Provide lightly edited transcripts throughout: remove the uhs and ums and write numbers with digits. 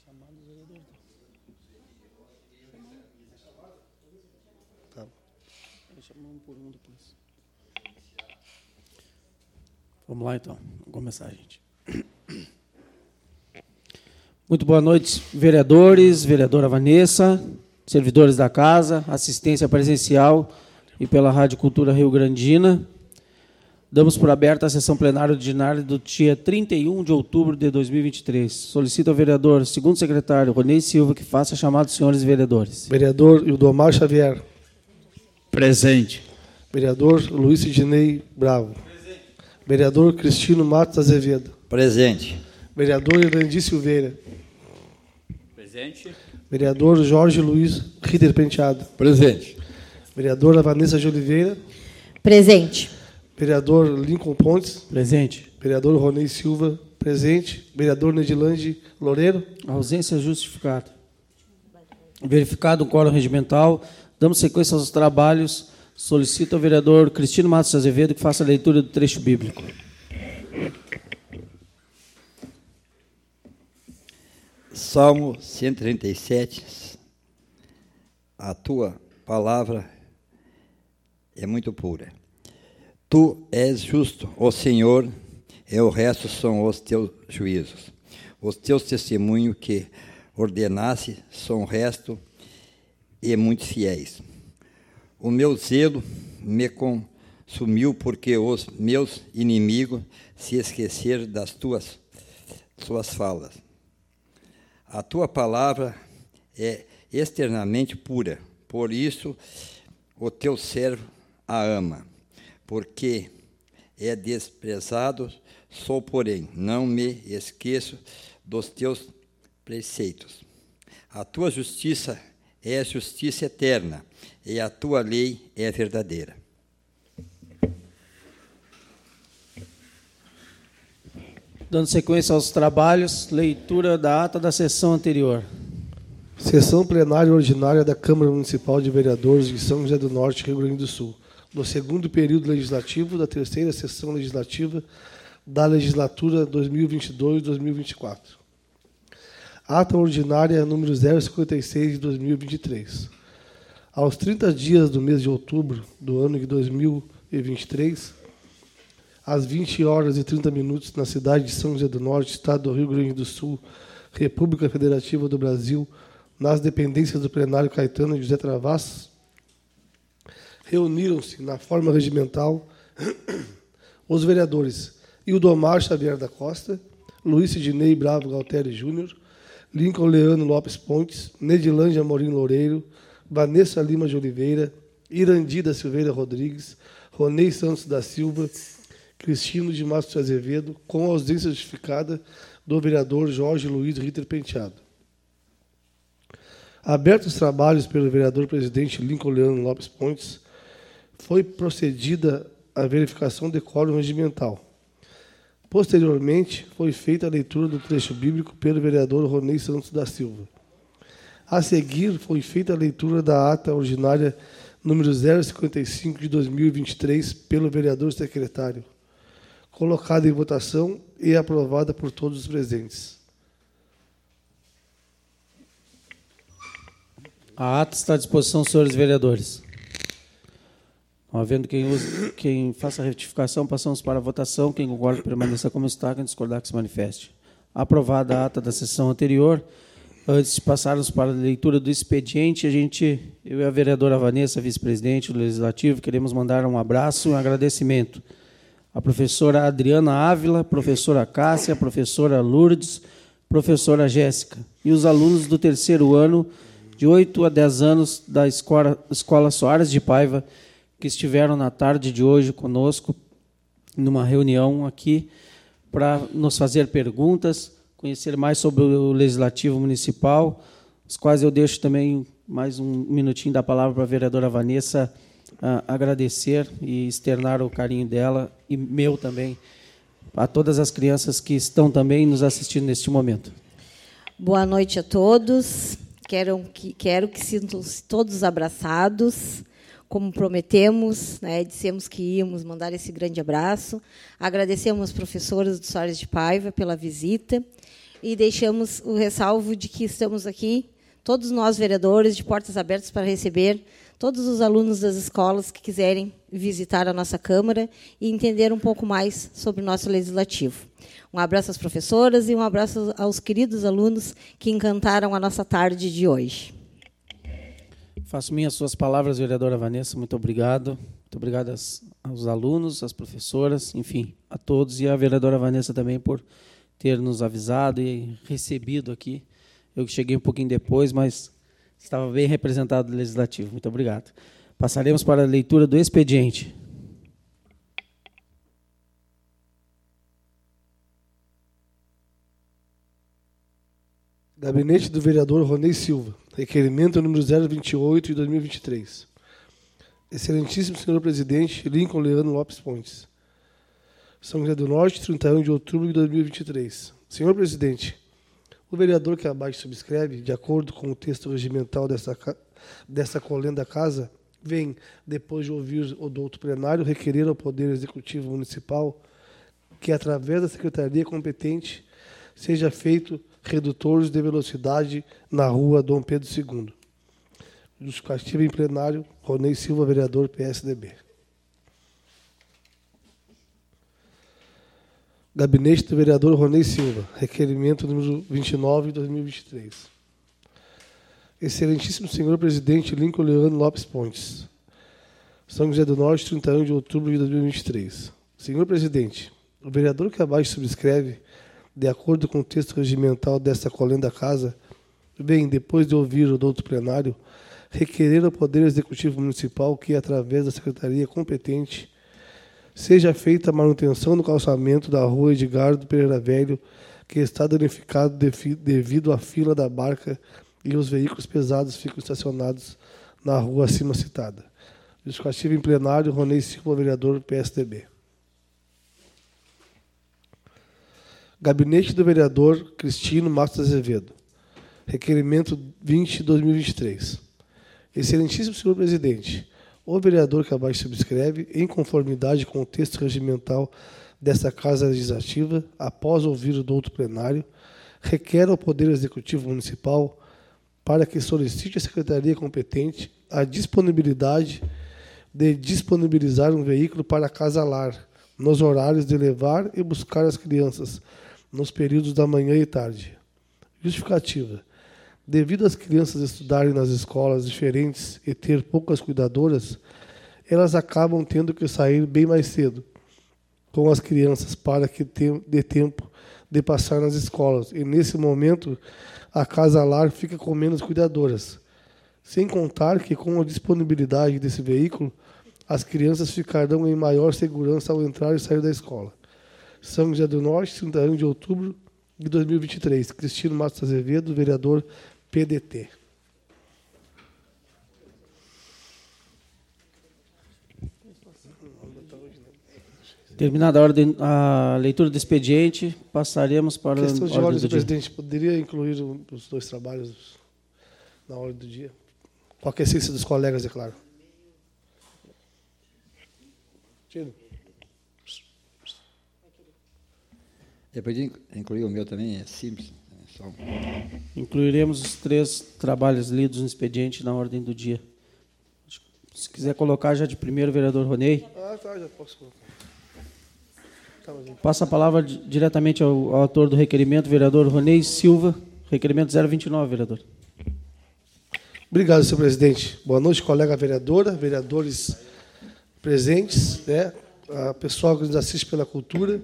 Vamos lá, então. Vamos começar, gente. Muito boa noite, vereadores, vereadora Vanessa, servidores da casa, assistência presencial e pela Rádio Cultura Rio Grandina. Damos por aberta a sessão plenária ordinária do dia 31 de outubro de 2023. Solicito ao vereador, segundo secretário, Ronei Silva, que faça a chamada dos senhores vereadores. Vereador Ildomar Xavier. Presente. Vereador Luiz Sidnei Bravo. Presente. Vereador Cristino Matos Azevedo. Presente. Vereador Irandi Silveira. Presente. Vereador Jorge Luiz Ritter Penteado. Presente. Vereadora Vanessa de Oliveira. Presente. Vereador Lincoln Pontes. Presente. Vereador Ronei Silva. Presente. Vereador Nedilande Loureiro. Ausência justificada. Verificado o quórum regimental, damos sequência aos trabalhos. Solicito ao vereador Cristino Matos Azevedo que faça a leitura do trecho bíblico. Salmo 137. A tua palavra é muito pura. Tu és justo, ó Senhor, e o resto são os teus juízos. Os teus testemunhos que ordenaste são resto e muito fiéis. O meu zelo me consumiu porque os meus inimigos se esqueceram das suas falas. A tua palavra é externamente pura, por isso o teu servo a ama. Porque é desprezado, sou, porém, não me esqueço dos teus preceitos. A tua justiça é justiça eterna, e a tua lei é verdadeira. Dando sequência aos trabalhos, leitura da ata da sessão anterior. Sessão plenária ordinária da Câmara Municipal de Vereadores de São José do Norte, Rio Grande do Sul, do segundo período legislativo da terceira sessão legislativa da legislatura 2022-2024. Ata ordinária número 056 de 2023. Aos 30 dias do mês de outubro do ano de 2023, às 20 horas e 30 minutos, na cidade de São José do Norte, estado do Rio Grande do Sul, República Federativa do Brasil, nas dependências do plenário Caetano José Travassos, reuniram-se na forma regimental os vereadores Ildomar Xavier da Costa, Luiz Sidnei Bravo Galtério Júnior, Lincoln Leano Lopes Pontes, Nedilande Amorim Loureiro, Vanessa Lima de Oliveira, Irandi da Silveira Rodrigues, Ronei Santos da Silva, Cristino de Matos Azevedo, com ausência justificada do vereador Jorge Luiz Ritter Penteado. Abertos os trabalhos pelo vereador-presidente Lincoln Leano Lopes Pontes, foi procedida a verificação de quórum regimental. Posteriormente, foi feita a leitura do trecho bíblico pelo vereador Ronei Santos da Silva. A seguir, foi feita a leitura da ata ordinária número 055 de 2023 pelo vereador secretário, colocada em votação e aprovada por todos os presentes. A ata está à disposição dos senhores vereadores. Não havendo quem faça a retificação, passamos para a votação. Quem concorda, permaneça como está. Quem discordar, que se manifeste. Aprovada a ata da sessão anterior. Antes de passarmos para a leitura do expediente, eu e a vereadora Vanessa, vice-presidente do Legislativo, queremos mandar um abraço e um agradecimento à professora Adriana Ávila, professora Cássia, professora Lourdes, professora Jéssica e os alunos do terceiro ano, de 8 a 10 anos, da Escola Soares de Paiva, que estiveram na tarde de hoje conosco, numa reunião aqui, para nos fazer perguntas, conhecer mais sobre o Legislativo Municipal, os quais eu deixo também mais um minutinho da palavra para a vereadora Vanessa agradecer e externar o carinho dela, e meu também, a todas as crianças que estão também nos assistindo neste momento. Boa noite a todos. Quero que sintam-se todos abraçados, como prometemos, né, dissemos que íamos mandar esse grande abraço. Agradecemos às professoras do Soares de Paiva pela visita e deixamos o ressalvo de que estamos aqui, todos nós vereadores, de portas abertas para receber todos os alunos das escolas que quiserem visitar a nossa Câmara e entender um pouco mais sobre o nosso Legislativo. Um abraço às professoras e um abraço aos queridos alunos que encantaram a nossa tarde de hoje. Faço minhas suas palavras, vereadora Vanessa, muito obrigado. Muito obrigado aos alunos, às professoras, enfim, a todos, e à vereadora Vanessa também por ter nos avisado e recebido aqui. Eu que cheguei um pouquinho depois, mas estava bem representado no Legislativo. Muito obrigado. Passaremos para a leitura do expediente. Gabinete do vereador Ronei Silva. Requerimento número 028 de 2023. Excelentíssimo senhor presidente Lincoln Leandro Lopes Pontes. São José do Norte, 31 de outubro de 2023. Senhor presidente, o vereador que abaixo subscreve, de acordo com o texto regimental desta colenda casa, vem, depois de ouvir o douto plenário, requerer ao Poder Executivo Municipal que, através da Secretaria competente, seja feito redutores de velocidade na rua Dom Pedro II. Justificativa em plenário, Ronei Silva, vereador PSDB. Gabinete do vereador Ronei Silva, requerimento número 29 de 2023. Excelentíssimo senhor presidente Lincoln Leandro Lopes Pontes. São José do Norte, 31 de outubro de 2023. Senhor presidente, o vereador que abaixo subscreve, de acordo com o texto regimental desta colenda casa, vem, depois de ouvir o douto plenário, requerer ao Poder Executivo Municipal que, através da Secretaria competente, seja feita a manutenção do calçamento da rua Edgardo Pereira Velho, que está danificado devido à fila da barca e os veículos pesados ficam estacionados na rua acima citada. Justificativa em plenário, Ronei Silva, vereador PSDB. Gabinete do vereador Cristino Matos Azevedo. Requerimento 20 de 2023. Excelentíssimo senhor presidente, o vereador que abaixo subscreve, em conformidade com o texto regimental desta Casa Legislativa, após ouvir o douto plenário, requer ao Poder Executivo Municipal para que solicite à Secretaria competente a disponibilidade de disponibilizar um veículo para a Casa Lar, nos horários de levar e buscar as crianças, nos períodos da manhã e tarde. Justificativa. Devido às crianças estudarem nas escolas diferentes e ter poucas cuidadoras, elas acabam tendo que sair bem mais cedo com as crianças para que dê tempo de passar nas escolas. E, nesse momento, a Casa Lar fica com menos cuidadoras. Sem contar que, com a disponibilidade desse veículo, as crianças ficarão em maior segurança ao entrar e sair da escola. São José do Norte, 31 de outubro de 2023. Cristino Matos Azevedo, vereador PDT. Terminada a leitura do expediente, passaremos para a questão de ordem ordem do dia. presidente, poderia incluir os dois trabalhos na ordem do dia? Com a aquiescência dos colegas, é claro. Tiro. Eu podia incluir o meu também, é simples. É só... Incluiremos os 3 trabalhos lidos no expediente na ordem do dia. Se quiser colocar já de primeiro, vereador Ronei. Tá, já posso colocar. Passa a palavra diretamente ao autor do requerimento, vereador Ronei Silva, requerimento 029, vereador. Obrigado, senhor presidente. Boa noite, colega vereadora, vereadores presentes, né? A pessoal que nos assiste pela cultura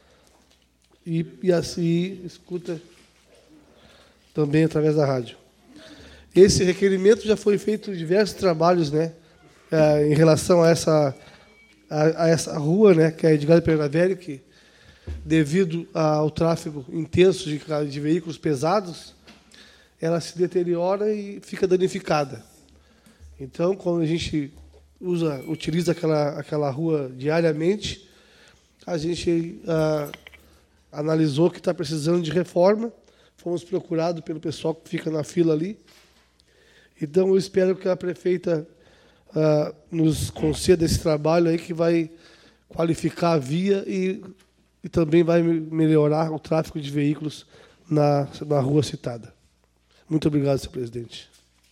e assim escuta também através da rádio. Esse requerimento já foi feito diversos trabalhos, né? Em relação a essa rua, né, que é Edgardo Pereira Velho, que, devido ao tráfego intenso de veículos pesados, ela se deteriora e fica danificada. Então, quando a gente utiliza aquela rua diariamente, a gente analisou que está precisando de reforma, fomos procurados pelo pessoal que fica na fila ali. Então, eu espero que a prefeita nos conceda esse trabalho aí que vai qualificar a via e também vai melhorar o tráfego de veículos na rua citada. Muito obrigado, senhor presidente.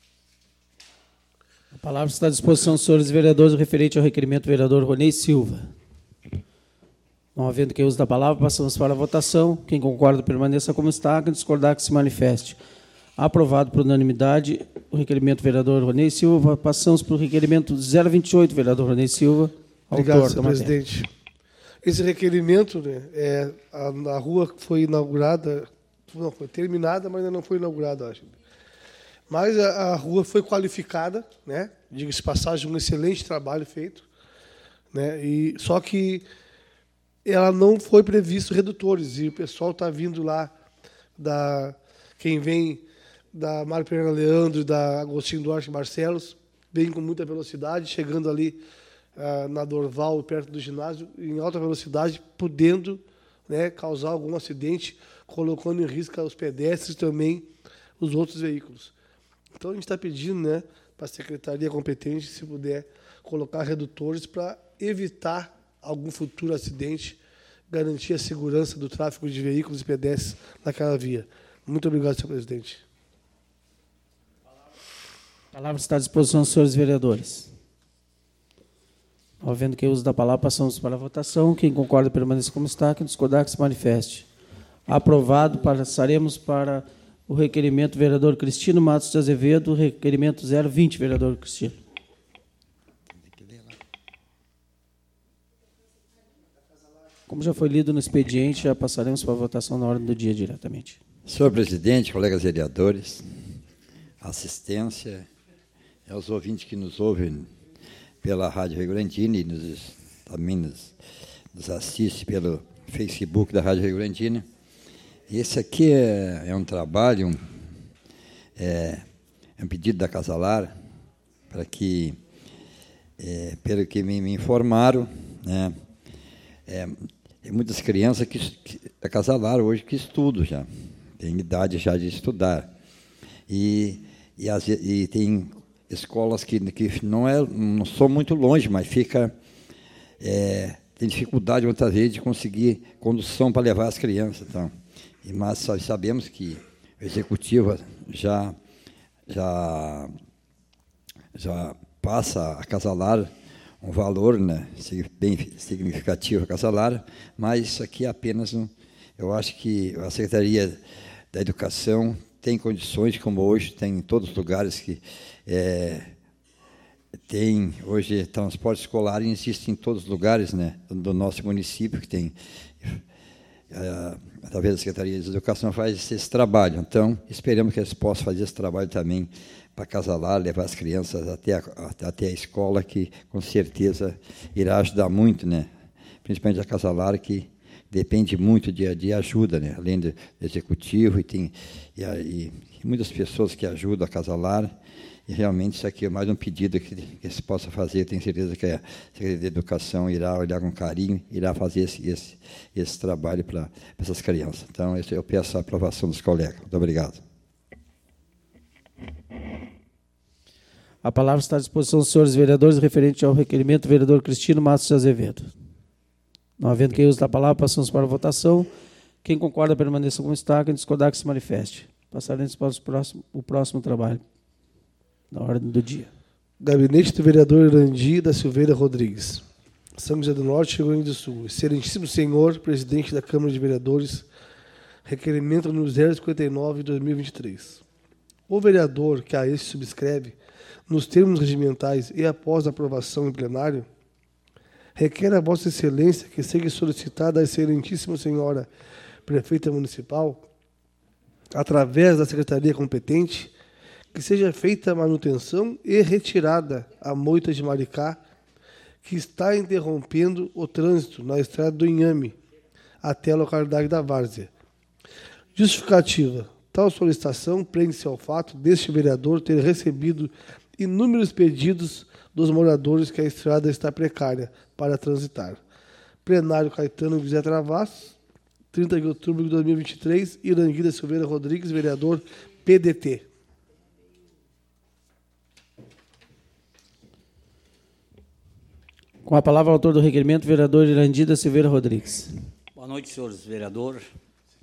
A palavra está à disposição dos senhores vereadores referente ao requerimento do vereador Ronei Silva. Não havendo quem use da palavra, passamos para a votação. Quem concorda, permaneça como está. Quem discordar, que se manifeste. Aprovado por unanimidade o requerimento do vereador Ronei Silva. Passamos para o requerimento 028, vereador Ronei Silva. Obrigado, senhor presidente. Esse requerimento, né, a rua foi inaugurada, não foi terminada, mas ainda não foi inaugurada, acho. Mas a rua foi qualificada, né? Diga-se de passagem, um excelente trabalho feito, né? Só que ela não foi previsto redutores, e o pessoal está vindo lá, quem vem da Mário Pereira Leandro e da Agostinho Duarte Barcelos, vem com muita velocidade, chegando ali na Dorval, perto do ginásio, em alta velocidade, podendo, né, causar algum acidente, colocando em risco os pedestres e também os outros veículos. Então, a gente está pedindo, né, para a secretaria competente, se puder, colocar redutores para evitar algum futuro acidente, garantir a segurança do tráfego de veículos e pedestres naquela via. Muito obrigado, senhor presidente. A palavra está à disposição dos senhores vereadores. Não havendo quem use da palavra, passamos para a votação. Quem concorda, permaneça como está. Quem discordar, que se manifeste. Aprovado. Passaremos para o requerimento do vereador Cristino Matos de Azevedo, requerimento 020, vereador Cristino. Como já foi lido no expediente, já passaremos para a votação na ordem do dia diretamente. Senhor presidente, colegas vereadores, assistência, aos ouvintes que nos ouvem pela Rádio Rio Grandina e também nos assiste pelo Facebook da Rádio Rio Grandina. Esse aqui é um trabalho, é um pedido da Casalar, para que, pelo que me informaram, né, tem muitas crianças da Casalar hoje que estudam já, tem idade já de estudar. E tem escolas que não são muito longe, mas tem dificuldade muitas vezes de conseguir condução para levar as crianças. Então. Mas sabemos que o Executivo já passa a Casalar um valor, né, bem significativo a Casalar, mas isso aqui é apenas eu acho que a Secretaria da Educação tem condições, como hoje tem em todos os lugares que tem hoje transporte escolar, e existe em todos os lugares, né, do nosso município, que tem, através da Secretaria de Educação, faz esse trabalho. Então, esperamos que eles possam fazer esse trabalho também para Casalar, levar as crianças até a escola, que com certeza irá ajudar muito, né, principalmente a Casalar, que depende muito de ajuda, né, além do Executivo, e muitas pessoas que ajudam a Casalar, e realmente isso aqui é mais um pedido que se possa fazer. Eu tenho certeza que a Secretaria de Educação irá olhar com carinho, irá fazer esse trabalho para essas crianças. Então, eu peço a aprovação dos colegas. Muito obrigado. A palavra está à disposição dos senhores vereadores, referente ao requerimento do vereador Cristino Matos de Azevedo. Não havendo quem use da palavra, passamos para a votação. Quem concorda, permaneça como está. Quem discordar, que se manifeste. Passaremos para o próximo trabalho, na ordem do dia. Gabinete do vereador Irandi da Silveira Rodrigues. São José do Norte, Rio Grande do Sul. Excelentíssimo senhor, presidente da Câmara de Vereadores, requerimento número 059/2023. O vereador que a este subscreve, nos termos regimentais e após a aprovação em plenário, requer a Vossa Excelência que seja solicitada à Excelentíssima Senhora Prefeita Municipal, através da Secretaria competente, que seja feita a manutenção e retirada a moita de Maricá, que está interrompendo o trânsito na estrada do Inhame, até a localidade da Várzea. Justificativa. Tal solicitação prende-se ao fato deste vereador ter recebido inúmeros pedidos dos moradores que a estrada está precária para transitar. Plenário Caetano José Travassos, 30 de outubro de 2023, Irandi da Silveira Rodrigues, vereador PDT. Com a palavra, o autor do requerimento, vereador Irandi da Silveira Rodrigues. Boa noite, senhores vereadores.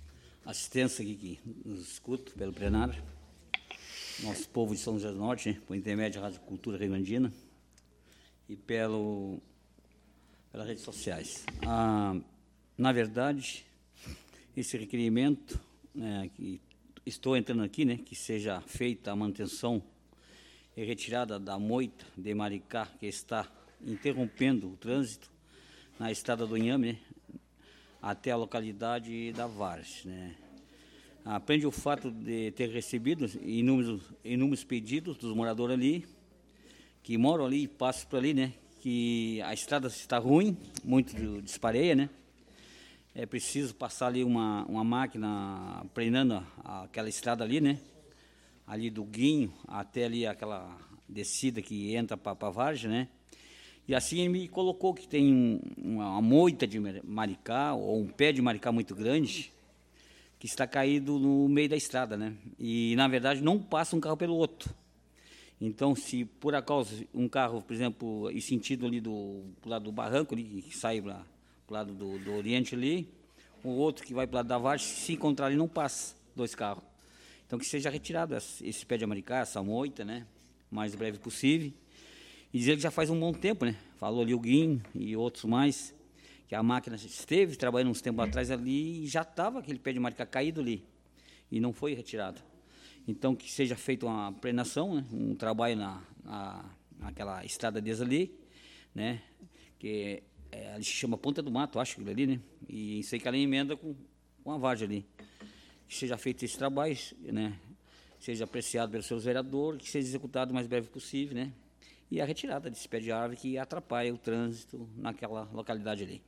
assistência aqui que nos escuta pelo plenário, nosso povo de São José do Norte, né, por intermédio da Rádio Cultura Rio Grandina e pelas redes sociais. Na verdade, esse requerimento, né, que estou entrando aqui, né, que seja feita a manutenção e retirada da moita de Maricá, que está interrompendo o trânsito na estrada do Inhame, né, até a localidade da Vargem, né. Aprende o fato de ter recebido inúmeros pedidos dos moradores ali, que moram ali e passam por ali, né, que a estrada está ruim, muito despareia, né. É preciso passar ali uma máquina treinando aquela estrada ali, né, ali do Guinho até ali aquela descida que entra para a Vargem, né. E assim ele me colocou que tem uma moita de Maricá, ou um pé de Maricá muito grande, que está caído no meio da estrada, né. E, na verdade, não passa um carro pelo outro. Então, se por acaso um carro, por exemplo, em sentido ali do lado do barranco, ali, que sai para o lado do Oriente ali, o outro que vai para o lado da Vargem, se encontrar ali, não passa 2 carros. Então, que seja retirado esse pé de Maricá, essa moita, né, o mais breve possível. E dizer que já faz um bom tempo, né, falou ali o Guinho e outros mais, que a máquina esteve trabalhando uns tempos atrás ali e já estava aquele pé de Maricá caído ali, e não foi retirado. Então, que seja feita uma prenação, né, um trabalho naquela estrada deles ali, né, que ali se chama Ponta do Mato, acho que ali, né, e isso aí que ela emenda com a Vargem ali. Que seja feito esse trabalho, né, seja apreciado pelos seus vereadores, que seja executado o mais breve possível, né, e a retirada desse pé de árvore que atrapalha o trânsito naquela localidade ali.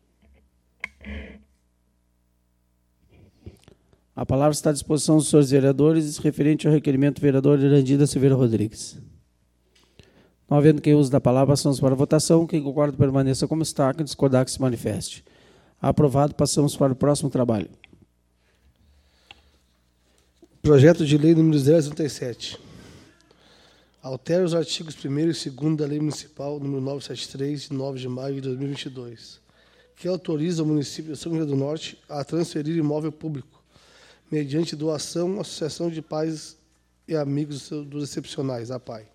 A palavra está à disposição dos senhores vereadores, referente ao requerimento do vereador Irandida Silveira Rodrigues. Não havendo quem use da palavra, passamos para a votação. Quem concorda permaneça como está, quem discordar que se manifeste. Aprovado, passamos para o próximo trabalho. Projeto de lei número 037. Altera os artigos 1º e 2º da Lei Municipal número 973, de 9 de maio de 2022, que autoriza o município de São José do Norte a transferir imóvel público, mediante doação à Associação de Pais e Amigos dos Excepcionais, a APAI.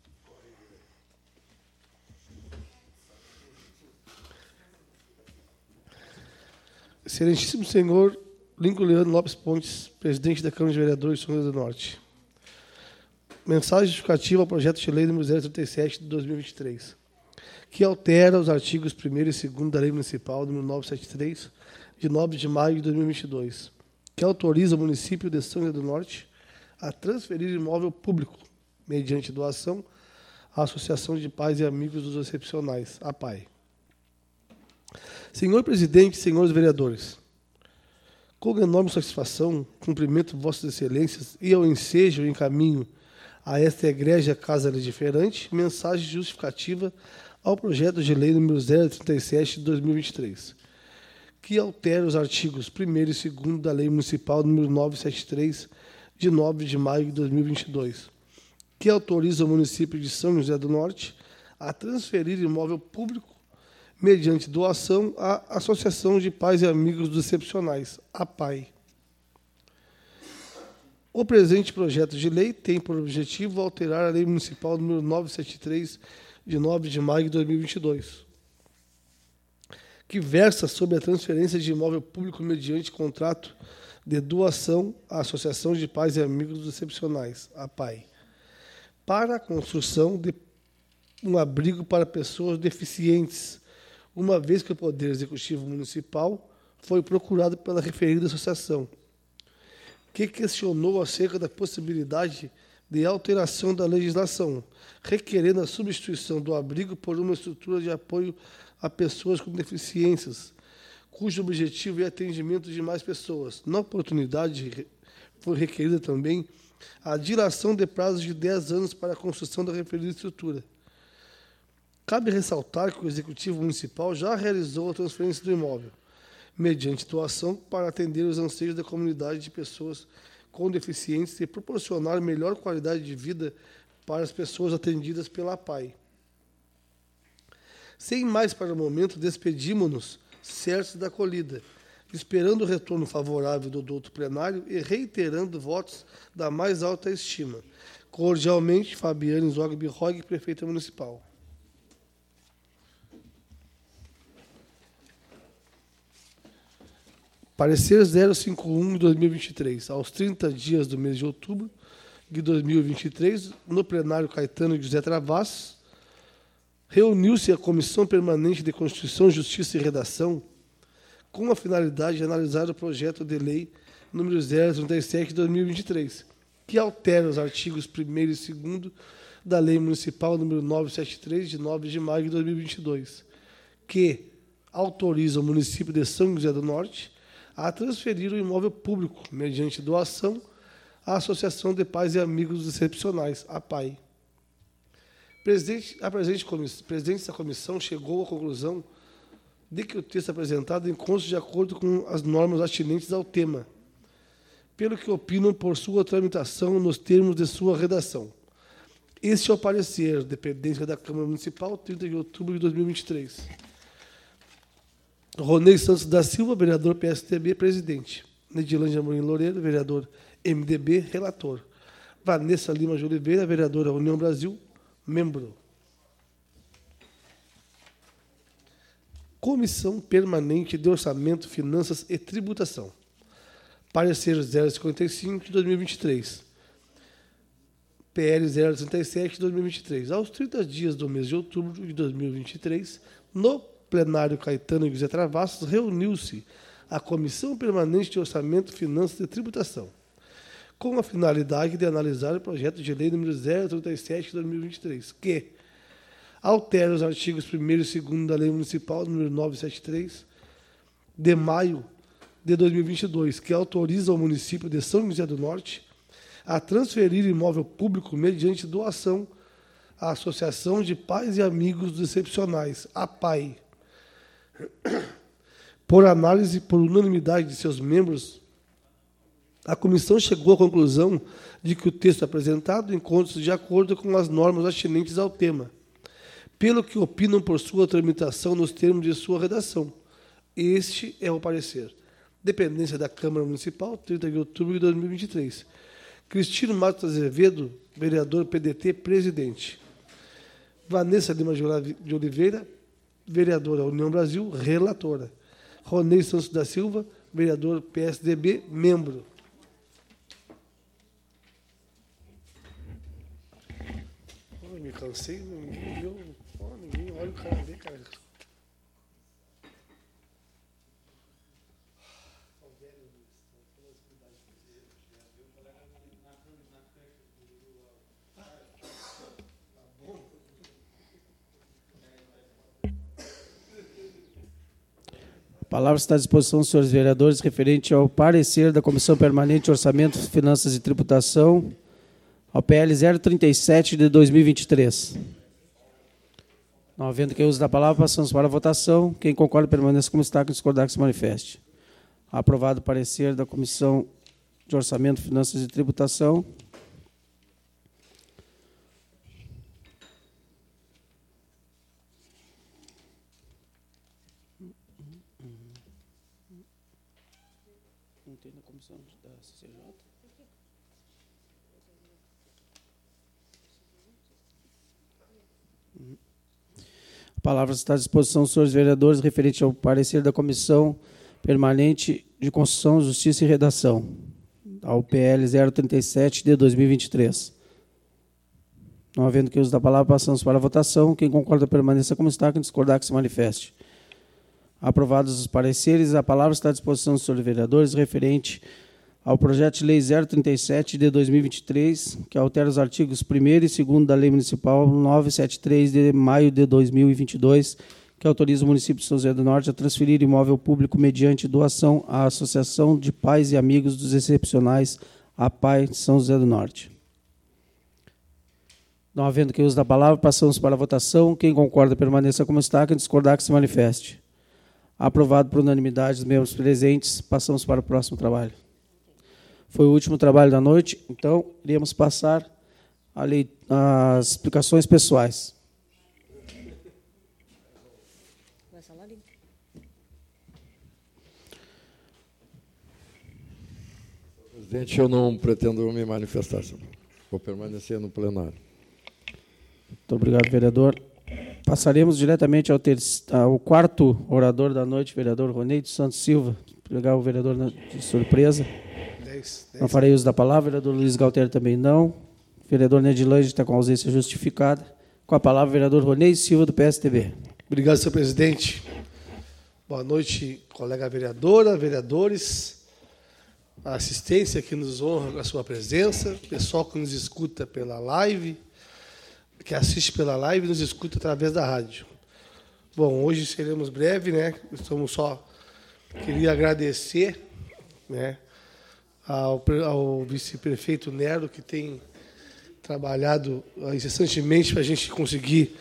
Excelentíssimo senhor Lincoln Leandro Lopes Pontes, presidente da Câmara de Vereadores de São José do Norte. Mensagem justificativa ao projeto de lei número 037 de 2023, que altera os artigos 1º e 2º da Lei Municipal número 973, de 9 de maio de 2022, que autoriza o município de São José do Norte a transferir imóvel público, mediante doação, à Associação de Pais e Amigos dos Excepcionais, a APAI. Senhor presidente, senhores vereadores, com enorme satisfação, cumprimento vossas excelências e ao ensejo e encaminho a esta egrégia Casa Legiferante, mensagem justificativa ao projeto de lei número 037 de 2023, que altera os artigos 1º e 2º da Lei Municipal número 973, de 9 de maio de 2022, que autoriza o município de São José do Norte a transferir imóvel público mediante doação à Associação de Pais e Amigos dos Excepcionais, APAI. O presente projeto de lei tem por objetivo alterar a Lei Municipal número 973, de 9 de maio de 2022, que versa sobre a transferência de imóvel público mediante contrato de doação à Associação de Pais e Amigos dos Excepcionais, APAI, para a construção de um abrigo para pessoas deficientes, uma vez que o Poder Executivo Municipal foi procurado pela referida associação, que questionou acerca da possibilidade de alteração da legislação, requerendo a substituição do abrigo por uma estrutura de apoio a pessoas com deficiências, cujo objetivo é atendimento de mais pessoas. Na oportunidade, foi requerida também a dilação de prazos de 10 anos para a construção da referida estrutura. Cabe ressaltar que o Executivo Municipal já realizou a transferência do imóvel, mediante doação, para atender os anseios da comunidade de pessoas com deficiências e proporcionar melhor qualidade de vida para as pessoas atendidas pela APAI. Sem mais para o momento, despedimos-nos certos da acolhida esperando o retorno favorável do douto plenário e reiterando votos da mais alta estima. Cordialmente, Fabiane Zogby-Rog, prefeita municipal. Parecer 051 de 2023. Aos 30 dias do mês de outubro de 2023, no plenário Caetano José Travassos, reuniu-se a Comissão Permanente de Constituição, Justiça e Redação com a finalidade de analisar o projeto de lei número 037 de 2023, que altera os artigos 1º e 2º da Lei Municipal número 973, de 9 de maio de 2022, que autoriza o município de São José do Norte a transferir o imóvel público, mediante doação, à Associação de Pais e Amigos Excepcionais, APAI. A presidente da comissão chegou à conclusão de que o texto apresentado encontra de acordo com as normas atinentes ao tema, pelo que opinam por sua tramitação nos termos de sua redação. Este é o parecer, dependência da Câmara Municipal, 30 de outubro de 2023. Ronei Santos da Silva, vereador PSDB, presidente. Nedilândia Amorim Loureiro, vereador MDB, relator. Vanessa Lima de Oliveira, vereadora União Brasil, membro. Comissão Permanente de Orçamento, Finanças e Tributação. Parecer 055 de 2023. PL 037 de 2023. Aos 30 dias do mês de outubro de 2023, no plenário Caetano José Travassos, reuniu-se a Comissão Permanente de Orçamento, Finanças e Tributação, com a finalidade de analisar o projeto de lei número 037 de 2023, que altera os artigos 1º e 2º da Lei Municipal número 973, de maio de 2022, que autoriza o município de São José do Norte a transferir imóvel público mediante doação à Associação de Pais e Amigos dos Excepcionais, APAI. Por análise por unanimidade de seus membros, a comissão chegou à conclusão de que o texto apresentado encontra-se de acordo com as normas atinentes ao tema, pelo que opinam por sua tramitação nos termos de sua redação. Este é o parecer. Dependência da Câmara Municipal, 30 de outubro de 2023. Cristino Matos Azevedo, vereador PDT, presidente. Vanessa Lima de Oliveira, vereadora União Brasil, relatora. Ronei Santos da Silva, vereador PSDB, membro. Oh, me cansei, ninguém viu. Oh, ninguém olha o cara ali, cara. A palavra está à disposição dos senhores vereadores, referente ao parecer da Comissão Permanente de Orçamento, Finanças e Tributação, ao PL 037 de 2023. Não havendo quem use da palavra, passamos para a votação. Quem concorda, permaneça como está, quem discordar, que se manifeste. Aprovado o parecer da Comissão de Orçamento, Finanças e Tributação. Não tem na comissão da CCJ? A palavra está à disposição dos senhores vereadores, referente ao parecer da Comissão Permanente de Constituição, Justiça e Redação, ao PL 037 de 2023. Não havendo que uso da palavra, passamos para a votação. Quem concorda, permaneça como está, quem discordar, que se manifeste. Aprovados os pareceres, a palavra está à disposição dos senhores vereadores, referente ao projeto de lei 037 de 2023, que altera os artigos 1º e 2º da Lei Municipal 973 de maio de 2022, que autoriza o município de São José do Norte a transferir imóvel público mediante doação à Associação de Pais e Amigos dos Excepcionais, APAI de São José do Norte. Não havendo quem use da palavra, passamos para a votação. Quem concorda, permaneça como está, quem discordar, que se manifeste. Aprovado por unanimidade dos membros presentes, passamos para o próximo trabalho. Foi o último trabalho da noite, então iremos passar às explicações pessoais. presidente, eu não pretendo me manifestar. Vou permanecer no plenário. Muito obrigado, vereador. Passaremos diretamente ao quarto orador da noite, vereador Ronei dos Santos Silva. Vou pegar o vereador de surpresa. Não farei uso da palavra. Vereador Luiz Galtério também não. Vereador Nedilange está com ausência justificada. Com a palavra, vereador Ronei Silva, do PSTB. Obrigado, senhor presidente. Boa noite, colega vereadora, vereadores, a assistência que nos honra com a sua presença, pessoal que nos escuta pela live, que assiste pela live e nos escuta através da rádio. Bom, hoje seremos breve, né? Queria agradecer, né, ao vice-prefeito Nero, que tem trabalhado incessantemente para a gente conseguir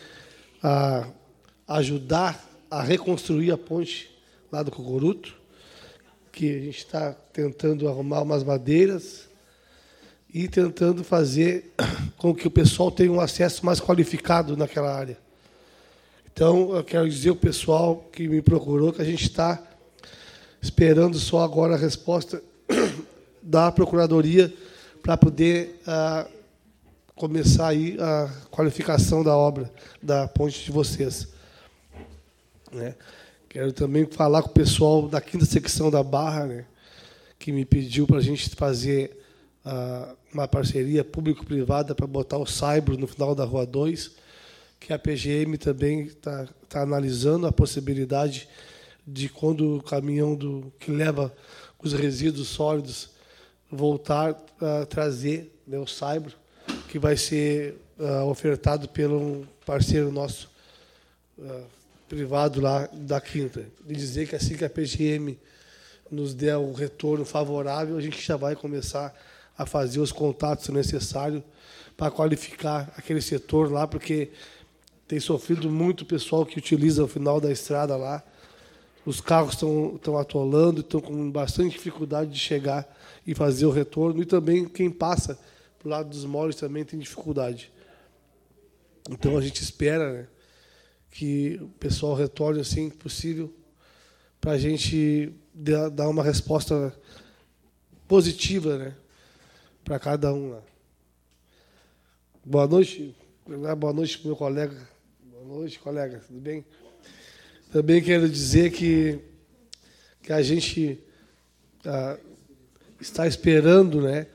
ajudar a reconstruir a ponte lá do Cocoruto, que a gente está tentando arrumar umas madeiras e tentando fazer com que o pessoal tenha um acesso mais qualificado naquela área. Então, eu quero dizer ao pessoal que me procurou que a gente está esperando só agora a resposta da Procuradoria para poder começar aí a qualificação da obra da ponte de vocês. Né? Quero também falar com o pessoal da 5ª secção da Barra, né, que me pediu para a gente fazer uma parceria público-privada para botar o Saibro no final da Rua 2, que a PGM também está analisando a possibilidade de, quando o caminhão que leva os resíduos sólidos voltar a trazer, né, o Saibro, que vai ser ofertado pelo parceiro nosso privado lá da 5ª. De dizer que assim que a PGM nos der o retorno favorável, a gente já vai começar a fazer os contatos necessários para qualificar aquele setor lá, porque tem sofrido muito o pessoal que utiliza o final da estrada lá. Os carros estão atolando, estão com bastante dificuldade de chegar e fazer o retorno, e também quem passa para o lado dos moles também tem dificuldade. Então, a gente espera, né, que o pessoal retorne assim que possível, para a gente dar uma resposta positiva, né, para cada um lá. Boa noite. Boa noite para o meu colega. Boa noite, colega. Tudo bem? Também quero dizer que a gente está esperando, né,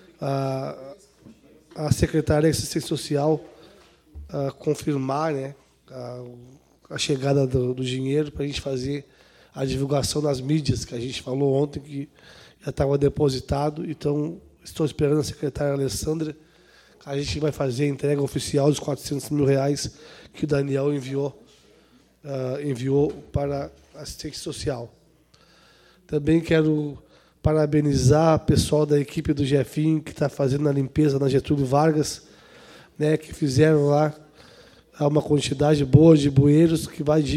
a Secretaria de Assistência Social confirmar, né, a chegada do dinheiro para a gente fazer a divulgação nas mídias, que a gente falou ontem que já estava depositado. Então, estou esperando a secretária Alessandra, que a gente vai fazer a entrega oficial dos R$400 mil que o Daniel enviou para a assistência social. Também quero parabenizar o pessoal da equipe do Jefinho, que está fazendo a limpeza na Getúlio Vargas, né, que fizeram lá uma quantidade boa de bueiros, que vai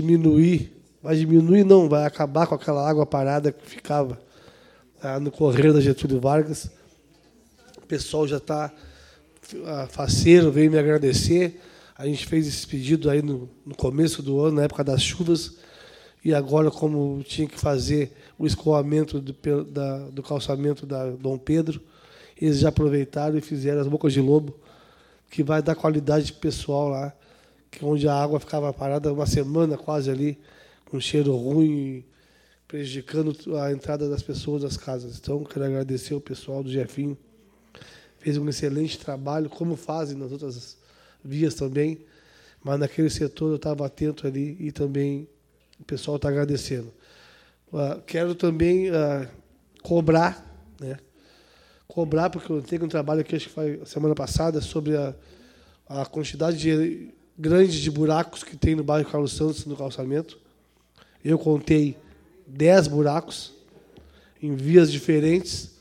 acabar com aquela água parada que ficava no correio da Getúlio Vargas. O pessoal já está faceiro, veio me agradecer. A gente fez esse pedido aí no começo do ano, na época das chuvas, e agora, como tinha que fazer o escoamento do calçamento da Dom Pedro, eles já aproveitaram e fizeram as bocas de lobo, que vai dar qualidade para o pessoal lá, que onde a água ficava parada uma semana quase ali, com cheiro ruim, prejudicando a entrada das pessoas das casas. Então, quero agradecer ao pessoal do Jefinho. Fez um excelente trabalho, como fazem nas outras vias também, mas naquele setor eu estava atento ali e também o pessoal está agradecendo. Quero também cobrar, né? Cobrar, porque eu tenho um trabalho aqui, acho que foi semana passada, sobre a quantidade grande de buracos que tem no bairro Carlos Santos, no calçamento. Eu contei 10 buracos em vias diferentes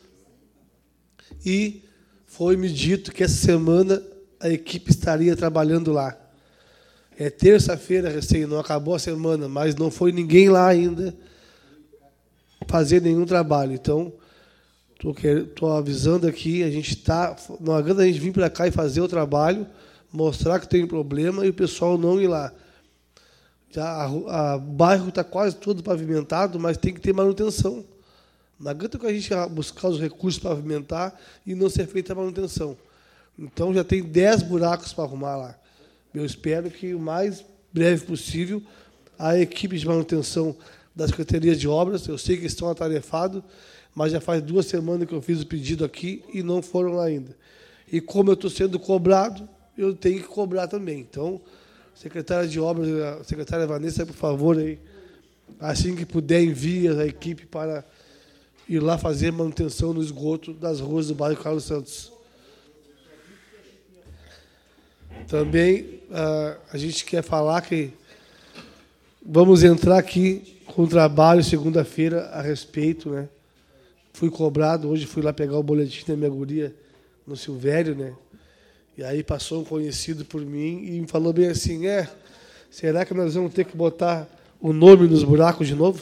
e foi-me dito que essa semana a equipe estaria trabalhando lá. É terça-feira, recém, não acabou a semana, mas não foi ninguém lá ainda fazer nenhum trabalho. Então, estou avisando aqui, não adianta a gente vir para cá e fazer o trabalho, mostrar que tem problema e o pessoal não ir lá. O bairro está quase todo pavimentado, mas tem que ter manutenção. Não adianta que a gente buscar os recursos para pavimentar e não ser feita a manutenção. Então, já tem 10 buracos para arrumar lá. Eu espero que o mais breve possível a equipe de manutenção da Secretaria de Obras, eu sei que estão atarefados, mas já faz 2 semanas que eu fiz o pedido aqui e não foram lá ainda. E como eu estou sendo cobrado, eu tenho que cobrar também. Então, secretária de Obras, a secretária Vanessa, por favor, aí, assim que puder, envie a equipe para ir lá fazer manutenção no esgoto das ruas do bairro Carlos Santos. Também a gente quer falar que vamos entrar aqui com trabalho segunda-feira a respeito, né? Fui cobrado, hoje fui lá pegar o boletim da minha guria no Silvério, né? E aí passou um conhecido por mim e me falou bem assim, será que nós vamos ter que botar o nome nos buracos de novo?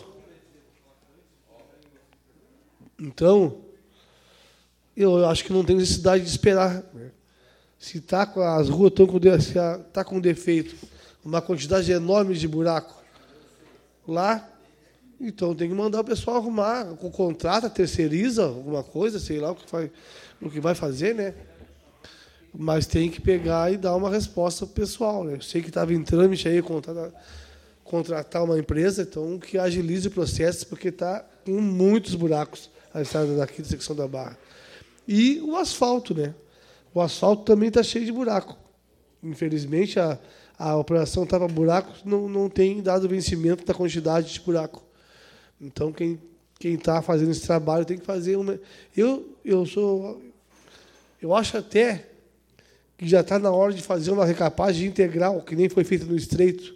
Então, eu acho que não tem necessidade de esperar, né? Se as ruas estão com defeito, uma quantidade enorme de buraco lá, então tem que mandar o pessoal arrumar, contrata, terceiriza alguma coisa, sei lá o que vai fazer, né? Mas tem que pegar e dar uma resposta para o pessoal, né? Eu sei que estava em trâmite aí contratar uma empresa, então que agilize o processo, porque está com muitos buracos a estrada daqui da secção da Barra. E o asfalto, né? O asfalto também está cheio de buraco. Infelizmente, a operação Tapa Buracos não tem dado vencimento da quantidade de buraco. Então, quem está fazendo esse trabalho tem que fazer uma... Eu acho até que já está na hora de fazer uma recapagem integral, que nem foi feita no Estreito.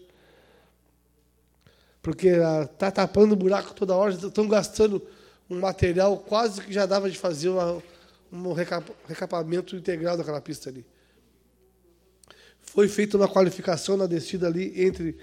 Porque está tapando buraco toda hora, estão gastando um material quase que já dava de fazer um recapamento integral daquela pista ali. Foi feita uma qualificação na descida ali,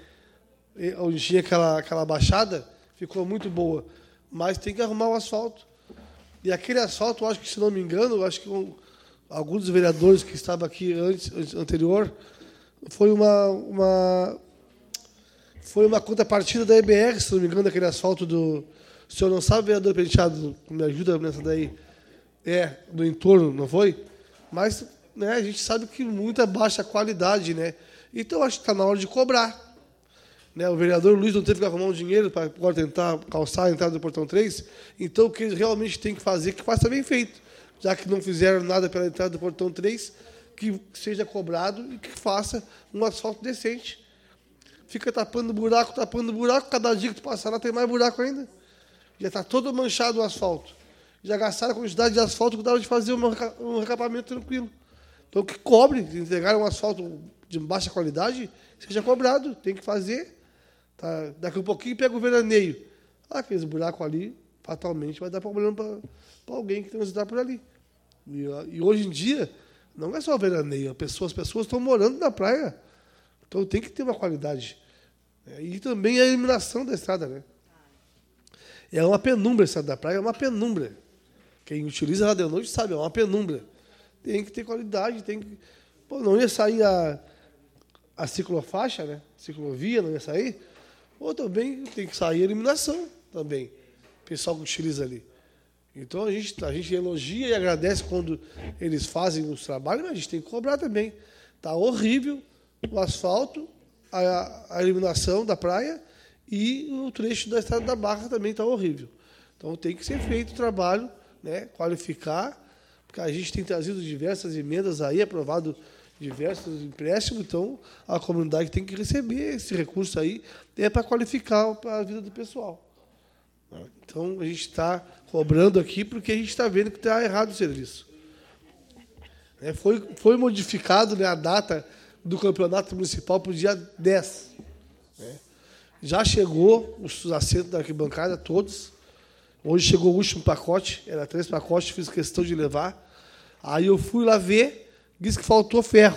onde tinha aquela baixada, ficou muito boa. Mas tem que arrumar o asfalto. E aquele asfalto, eu acho que, se não me engano, eu acho que alguns dos vereadores que estavam aqui anterior, foi uma contrapartida da EBR, se não me engano, daquele asfalto do... O senhor não sabe, vereador Penteado, me ajuda nessa daí? Do entorno, não foi? Mas, né, a gente sabe que muita baixa qualidade, né? Então, acho que está na hora de cobrar. Né? O vereador Luiz não teve que arrumar um dinheiro para agora tentar calçar a entrada do Portão 3. Então, o que eles realmente têm que fazer, que faça bem feito. Já que não fizeram nada pela entrada do Portão 3, que seja cobrado e que faça um asfalto decente. Fica tapando buraco, cada dia que tu passar lá tem mais buraco ainda. Já está todo manchado o asfalto. Já gastaram a quantidade de asfalto que dava de fazer um recapamento tranquilo. Então, que cobre, se entregar um asfalto de baixa qualidade, seja cobrado, tem que fazer. Tá? Daqui a pouquinho pega o veraneio. Aqueles buracos ali, fatalmente, vai dar problema para alguém que transitar por ali. E hoje em dia, não é só o veraneio, as pessoas estão morando na praia. Então, tem que ter uma qualidade. E também a eliminação da estrada, né? É uma penumbra a estrada da praia, é uma penumbra. Quem utiliza lá de noite sabe, é uma penumbra. Tem que ter qualidade, tem que... Pô, não ia sair a ciclofaixa, né? Ciclovia, não ia sair? Ou também tem que sair a iluminação também. O pessoal que utiliza ali. Então, a gente elogia e agradece quando eles fazem os trabalhos, mas a gente tem que cobrar também. Está horrível o asfalto, a iluminação da praia e o trecho da Estrada da Barra também está horrível. Então, tem que ser feito o trabalho, né, qualificar, porque a gente tem trazido diversas emendas aí, aprovado diversos empréstimos, então a comunidade tem que receber esse recurso aí, para qualificar a vida do pessoal. Então, a gente está cobrando aqui porque a gente está vendo que está errado o serviço. Foi modificado, né, a data do campeonato municipal para o dia 10. Né? Já chegou os assentos da arquibancada, todos. Hoje chegou o último pacote, era 3 pacotes, fiz questão de levar. Aí eu fui lá ver, disse que faltou ferro.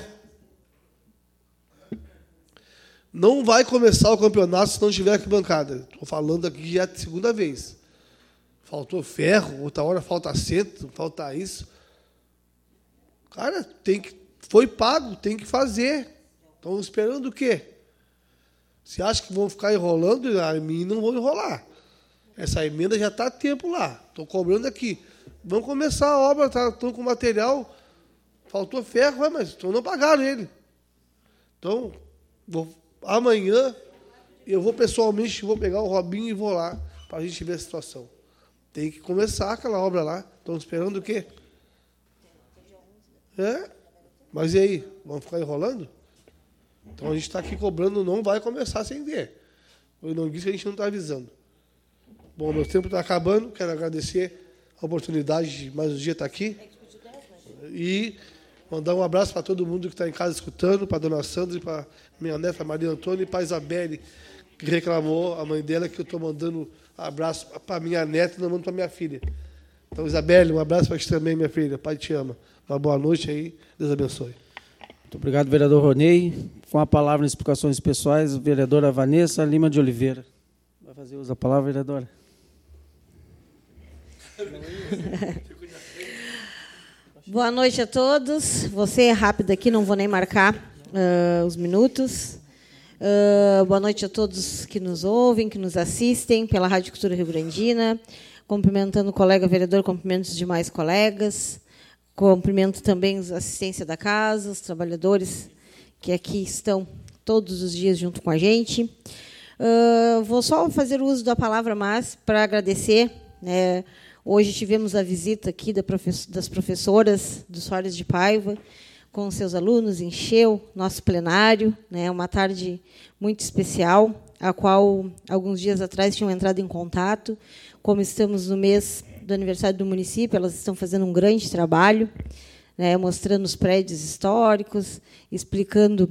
Não vai começar o campeonato se não tiver arquibancada. Estou falando aqui já de segunda vez. Faltou ferro, outra hora falta assento, falta isso. Cara, foi pago, tem que fazer. Estão esperando o quê? Você acha que vão ficar enrolando? A mim não vão enrolar. Essa emenda já está a tempo lá. Estou cobrando aqui. Vamos começar a obra, estão com material, faltou ferro, mas não pagaram ele. Então, amanhã eu vou pessoalmente, vou pegar o Robinho e vou lá para a gente ver a situação. Tem que começar aquela obra lá. Estão esperando o quê? Mas e aí? Vamos ficar enrolando? Então a gente está aqui cobrando, não vai começar sem ver. Eu não disse que a gente não está avisando. Bom, meu tempo está acabando, quero agradecer a oportunidade de mais um dia estar aqui. E mandar um abraço para todo mundo que está em casa escutando, para a dona Sandra, para minha neta Maria Antônia e para a Isabelle, que reclamou, a mãe dela, que eu estou mandando abraço para minha neta e não mando para minha filha. Então, Isabelle, um abraço para ti também, minha filha. Pai te ama. Uma boa noite aí. Deus abençoe. Muito obrigado, vereador Ronei. Com a palavra em explicações pessoais, a vereadora Vanessa Lima de Oliveira. Vai fazer uso da palavra, vereadora. Boa noite a todos. Vou ser rápida aqui, não vou nem marcar os minutos. Boa noite a todos que nos ouvem, que nos assistem pela Rádio Cultura Rio Grandina. Cumprimentando o colega vereador, cumprimento os demais colegas. Cumprimento também a assistência da casa, os trabalhadores que aqui estão todos os dias junto com a gente. Vou só fazer uso da palavra mais para agradecer. Hoje tivemos a visita aqui das professoras do Soares de Paiva, com seus alunos, encheu nosso plenário, uma tarde muito especial, a qual, alguns dias atrás, tinham entrado em contato. Como estamos no mês do aniversário do município, elas estão fazendo um grande trabalho, mostrando os prédios históricos, explicando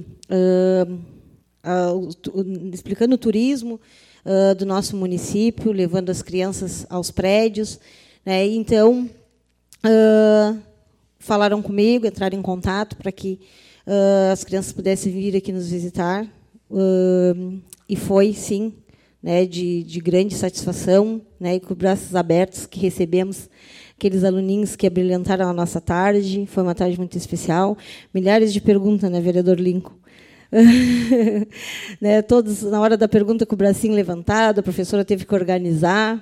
o turismo do nosso município, levando as crianças aos prédios. Então, falaram comigo, entraram em contato para que as crianças pudessem vir aqui nos visitar. E foi, sim, de grande satisfação, e com braços abertos que recebemos aqueles aluninhos que abrilhantaram a nossa tarde. Foi uma tarde muito especial. Milhares de perguntas, vereador Lincoln? Todos, na hora da pergunta, com o bracinho levantado, a professora teve que organizar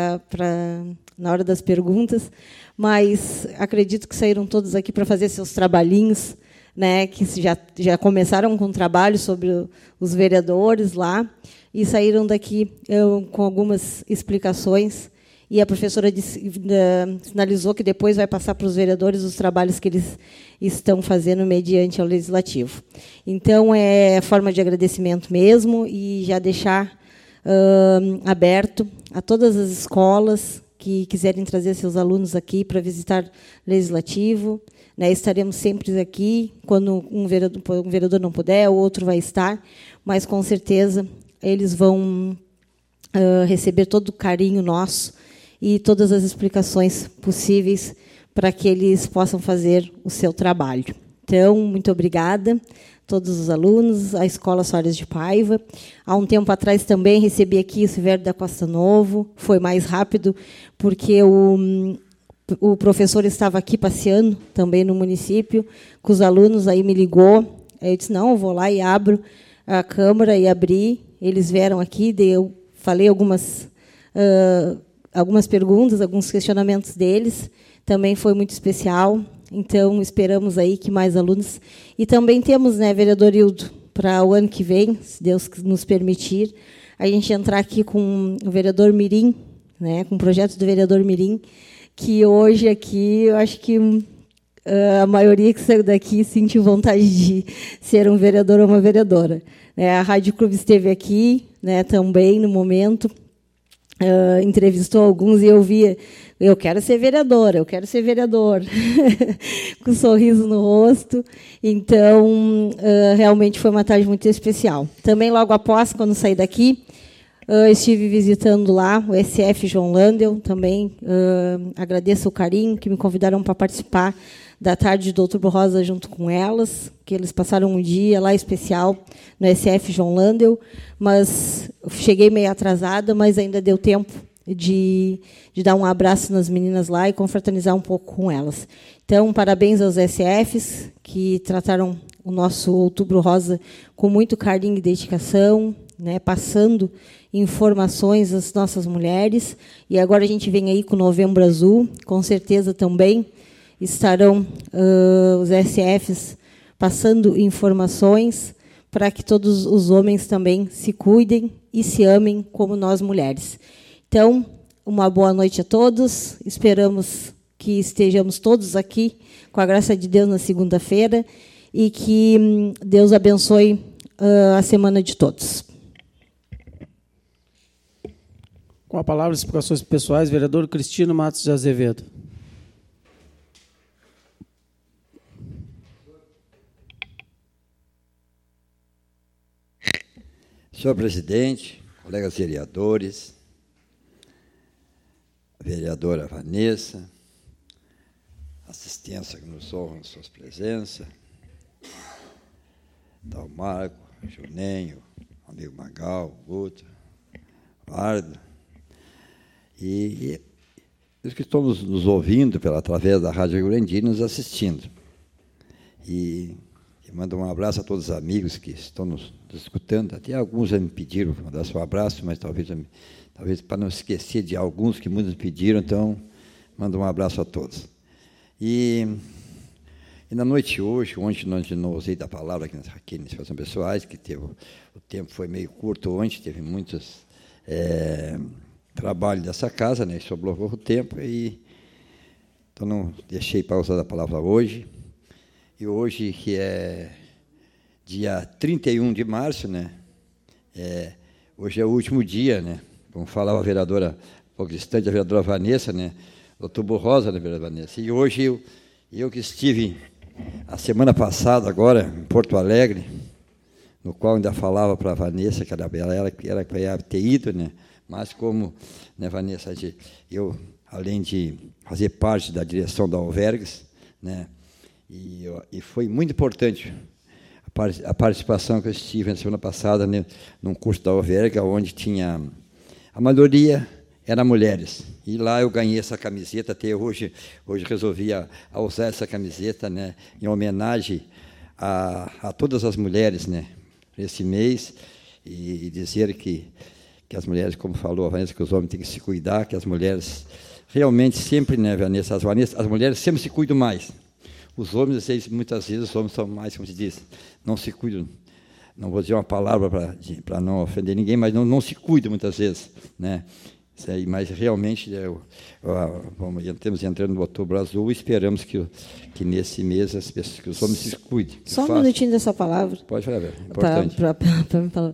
na hora das perguntas, mas acredito que saíram todos aqui para fazer seus trabalhinhos, que já começaram com trabalho sobre os vereadores lá, e saíram daqui com algumas explicações, e a professora sinalizou que depois vai passar para os vereadores os trabalhos que eles estão fazendo mediante ao Legislativo. Então, é forma de agradecimento mesmo, e já deixar aberto a todas as escolas que quiserem trazer seus alunos aqui para visitar o Legislativo. Estaremos sempre aqui, quando um vereador não puder, o outro vai estar, mas, com certeza, eles vão receber todo o carinho nosso e todas as explicações possíveis para que eles possam fazer o seu trabalho. Então, muito obrigada a todos os alunos, a Escola Soares de Paiva. Há um tempo atrás também recebi aqui o Severo da Costa Novo, foi mais rápido, porque o professor estava aqui passeando também no município, com os alunos, aí me ligou, aí eu disse, não, eu vou lá e abro a câmara e abri, eles vieram aqui, eu falei algumas perguntas, alguns questionamentos deles, também foi muito especial, então esperamos aí que mais alunos, e também temos, vereador Hildo, para o ano que vem, se Deus nos permitir, a gente entrar aqui com o vereador Mirim, com o projeto do vereador Mirim, que hoje aqui, eu acho que a maioria que saiu daqui sentiu vontade de ser um vereador ou uma vereadora. A Rádio Clube esteve aqui, também, no momento, entrevistou alguns e eu via, eu quero ser vereadora, eu quero ser vereador, com um sorriso no rosto. Então, realmente foi uma tarde muito especial. Também, logo após, quando saí daqui, estive visitando lá o SF João Landel, também agradeço o carinho, que me convidaram para participar da tarde do Outubro Rosa junto com elas, que eles passaram um dia lá especial no SF João Landel, mas cheguei meio atrasada, mas ainda deu tempo de dar um abraço nas meninas lá e confraternizar um pouco com elas. Então, parabéns aos SFs, que trataram o nosso Outubro Rosa com muito carinho e dedicação, né, passando informações às nossas mulheres. E agora a gente vem aí com o Novembro Azul, com certeza também estarão os SFs passando informações para que todos os homens também se cuidem e se amem como nós mulheres. Então, uma boa noite a todos. Esperamos que estejamos todos aqui, com a graça de Deus, na segunda-feira, e que Deus abençoe a semana de todos. Com a palavra, explicações pessoais, vereador Cristino Matos de Azevedo. Senhor presidente, colegas vereadores, a vereadora Vanessa, assistência que nos honra em suas presenças, Dalmarco, Juninho, amigo Magal, Guto, Ardo, e os que estão nos ouvindo através da Rádio Rio Grande, nos assistindo. E mando um abraço a todos os amigos que estão nos escutando. Até alguns já me pediram para mandar seu abraço, mas talvez para não esquecer de alguns que muitos pediram, então mando um abraço a todos. E na noite de hoje, ontem não usei da palavra aqui nas situações pessoais, que o tempo foi meio curto ontem, teve muitos trabalho dessa casa, né, sobrou pouco tempo, então não deixei para usar a palavra hoje. E hoje, que é dia 31 de março, né, hoje é o último dia, né, como falava a vereadora, um pouco distante, a vereadora Vanessa, né, Outubro Rosa, né, vereadora Vanessa. E hoje eu que estive a semana passada, agora, em Porto Alegre, no qual ainda falava para a Vanessa, que ela ia ter ido, né, mas como, né, Vanessa, eu, além de fazer parte da direção da Alvergues, né, e foi muito importante a participação que eu estive na semana passada, né, num curso da Alverga, onde tinha a maioria eram mulheres. E lá eu ganhei essa camiseta, até hoje resolvi a usar essa camiseta, né, em homenagem a todas as mulheres, né, esse mês, e dizer que as mulheres, como falou a Vanessa, que os homens têm que se cuidar, que as mulheres realmente sempre, né, Vanessa, as mulheres sempre se cuidam mais. Os homens, muitas vezes, os homens são mais, como se diz, não se cuidam. Não vou dizer uma palavra para não ofender ninguém, mas não se cuidam muitas vezes, né? Isso aí, mas realmente estamos entrando no Outubro Azul e esperamos que nesse mês que os homens se cuidem. Só um minutinho dessa palavra. Pode falar, é importante. Para me falar.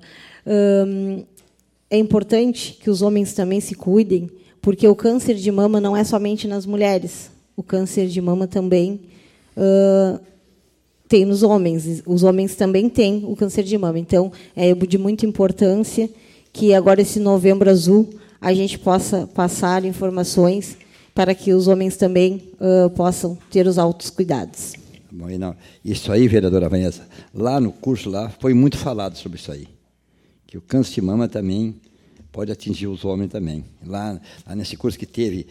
É importante que os homens também se cuidem, porque o câncer de mama não é somente nas mulheres. O câncer de mama também tem nos homens. Os homens também têm o câncer de mama. Então, é de muita importância que agora, esse Novembro Azul, a gente possa passar informações para que os homens também possam ter os altos cuidados. Bom, e não, isso aí, vereadora Vanessa, lá no curso lá foi muito falado sobre isso aí, que o câncer de mama também pode atingir os homens também. Lá nesse curso que teve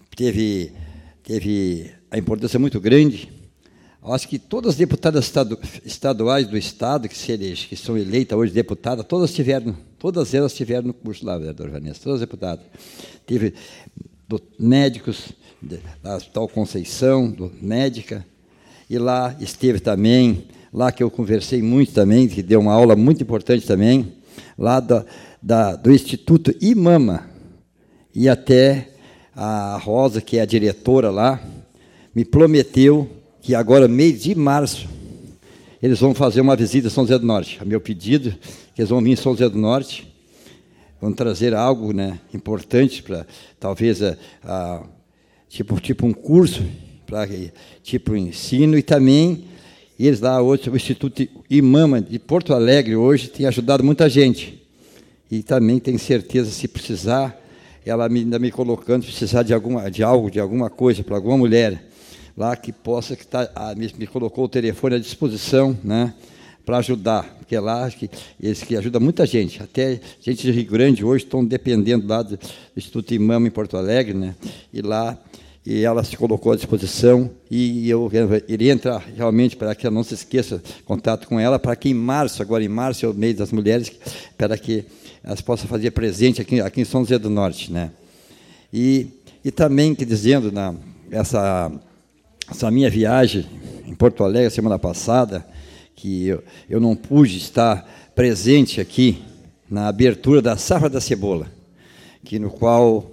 a importância muito grande. Eu acho que todas as deputadas estaduais do Estado, que são eleitas hoje deputadas, todas elas tiveram no curso lá, vereadora Vanessa, todas as deputadas. Teve médicos, da Hospital Conceição, médica, e lá esteve também, lá que eu conversei muito também, que deu uma aula muito importante também, lá do Instituto IMAMA, e até a Rosa, que é a diretora lá, me prometeu que agora, mês de março, eles vão fazer uma visita a São José do Norte. A meu pedido, que eles vão vir em São José do Norte, vão trazer algo, né, importante para, talvez, tipo um curso, para tipo ensino, e também eles lá hoje, o Instituto IMAMA de Porto Alegre, hoje, tem ajudado muita gente. E também tenho certeza, se precisar, ela ainda me colocando, se precisar de alguma coisa para alguma mulher lá que possa, me colocou o telefone à disposição, né, para ajudar, porque é lá eles que ajudam muita gente, até gente de Rio Grande hoje estão dependendo lá do Instituto IMAMA em Porto Alegre, né, e lá e ela se colocou à disposição, e eu iria entrar realmente, para que ela não se esqueça, contato com ela, para que agora em março, é o mês das mulheres, para que elas possam fazer presente aqui em São José do Norte, né? E também, dizendo, essa minha viagem em Porto Alegre, semana passada, que eu não pude estar presente aqui na abertura da Safra da Cebola, no qual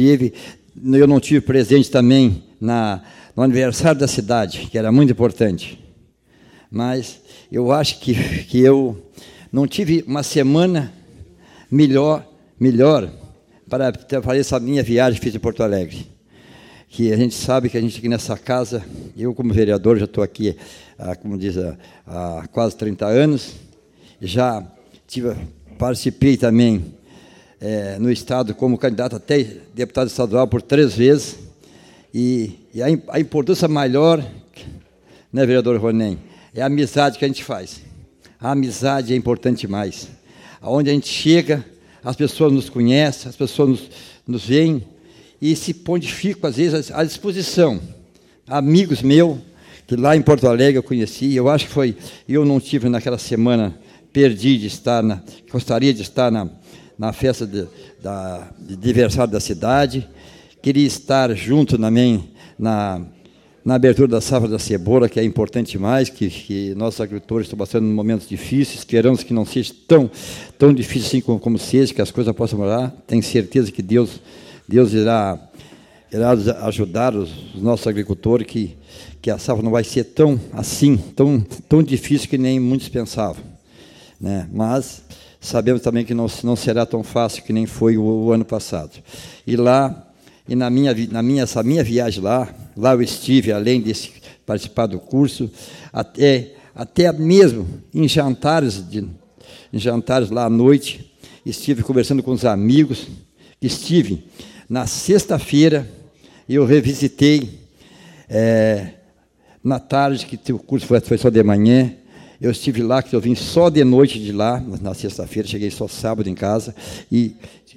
eu não tive presente também no aniversário da cidade, que era muito importante. Mas eu acho que eu não tive uma semana melhor para fazer essa minha viagem que fiz em Porto Alegre. Que a gente sabe que a gente aqui nessa casa, eu como vereador já estou aqui, como diz, há quase 30 anos, já participei também no Estado como candidato até deputado estadual por 3 vezes, e a importância maior, né, vereador Ronem, é a amizade que a gente faz. A amizade é importante demais. Aonde a gente chega, as pessoas nos conhecem, as pessoas nos veem, e se pontificam, às vezes, à disposição. Amigos meus, que lá em Porto Alegre eu conheci, eu acho que eu não tive naquela semana, gostaria de estar na festa de aniversário da cidade, queria estar junto também na abertura da Safra da Cebola, que é importante demais, que nossos agricultores estão passando momentos difíceis, esperamos que não seja tão difícil assim como seja, que as coisas possam melhorar. Tenho certeza que Deus irá ajudar os nossos agricultores, que a safra não vai ser tão difícil que nem muitos pensavam, né? Mas sabemos também que não será tão fácil que nem foi o ano passado. E na minha viagem lá eu estive, além de participar do curso, até mesmo em jantares lá à noite, estive conversando com os amigos, estive na sexta-feira, eu revisitei, na tarde, que o curso foi só de manhã, eu estive lá, que eu vim só de noite de lá, na sexta-feira, cheguei só sábado em casa, e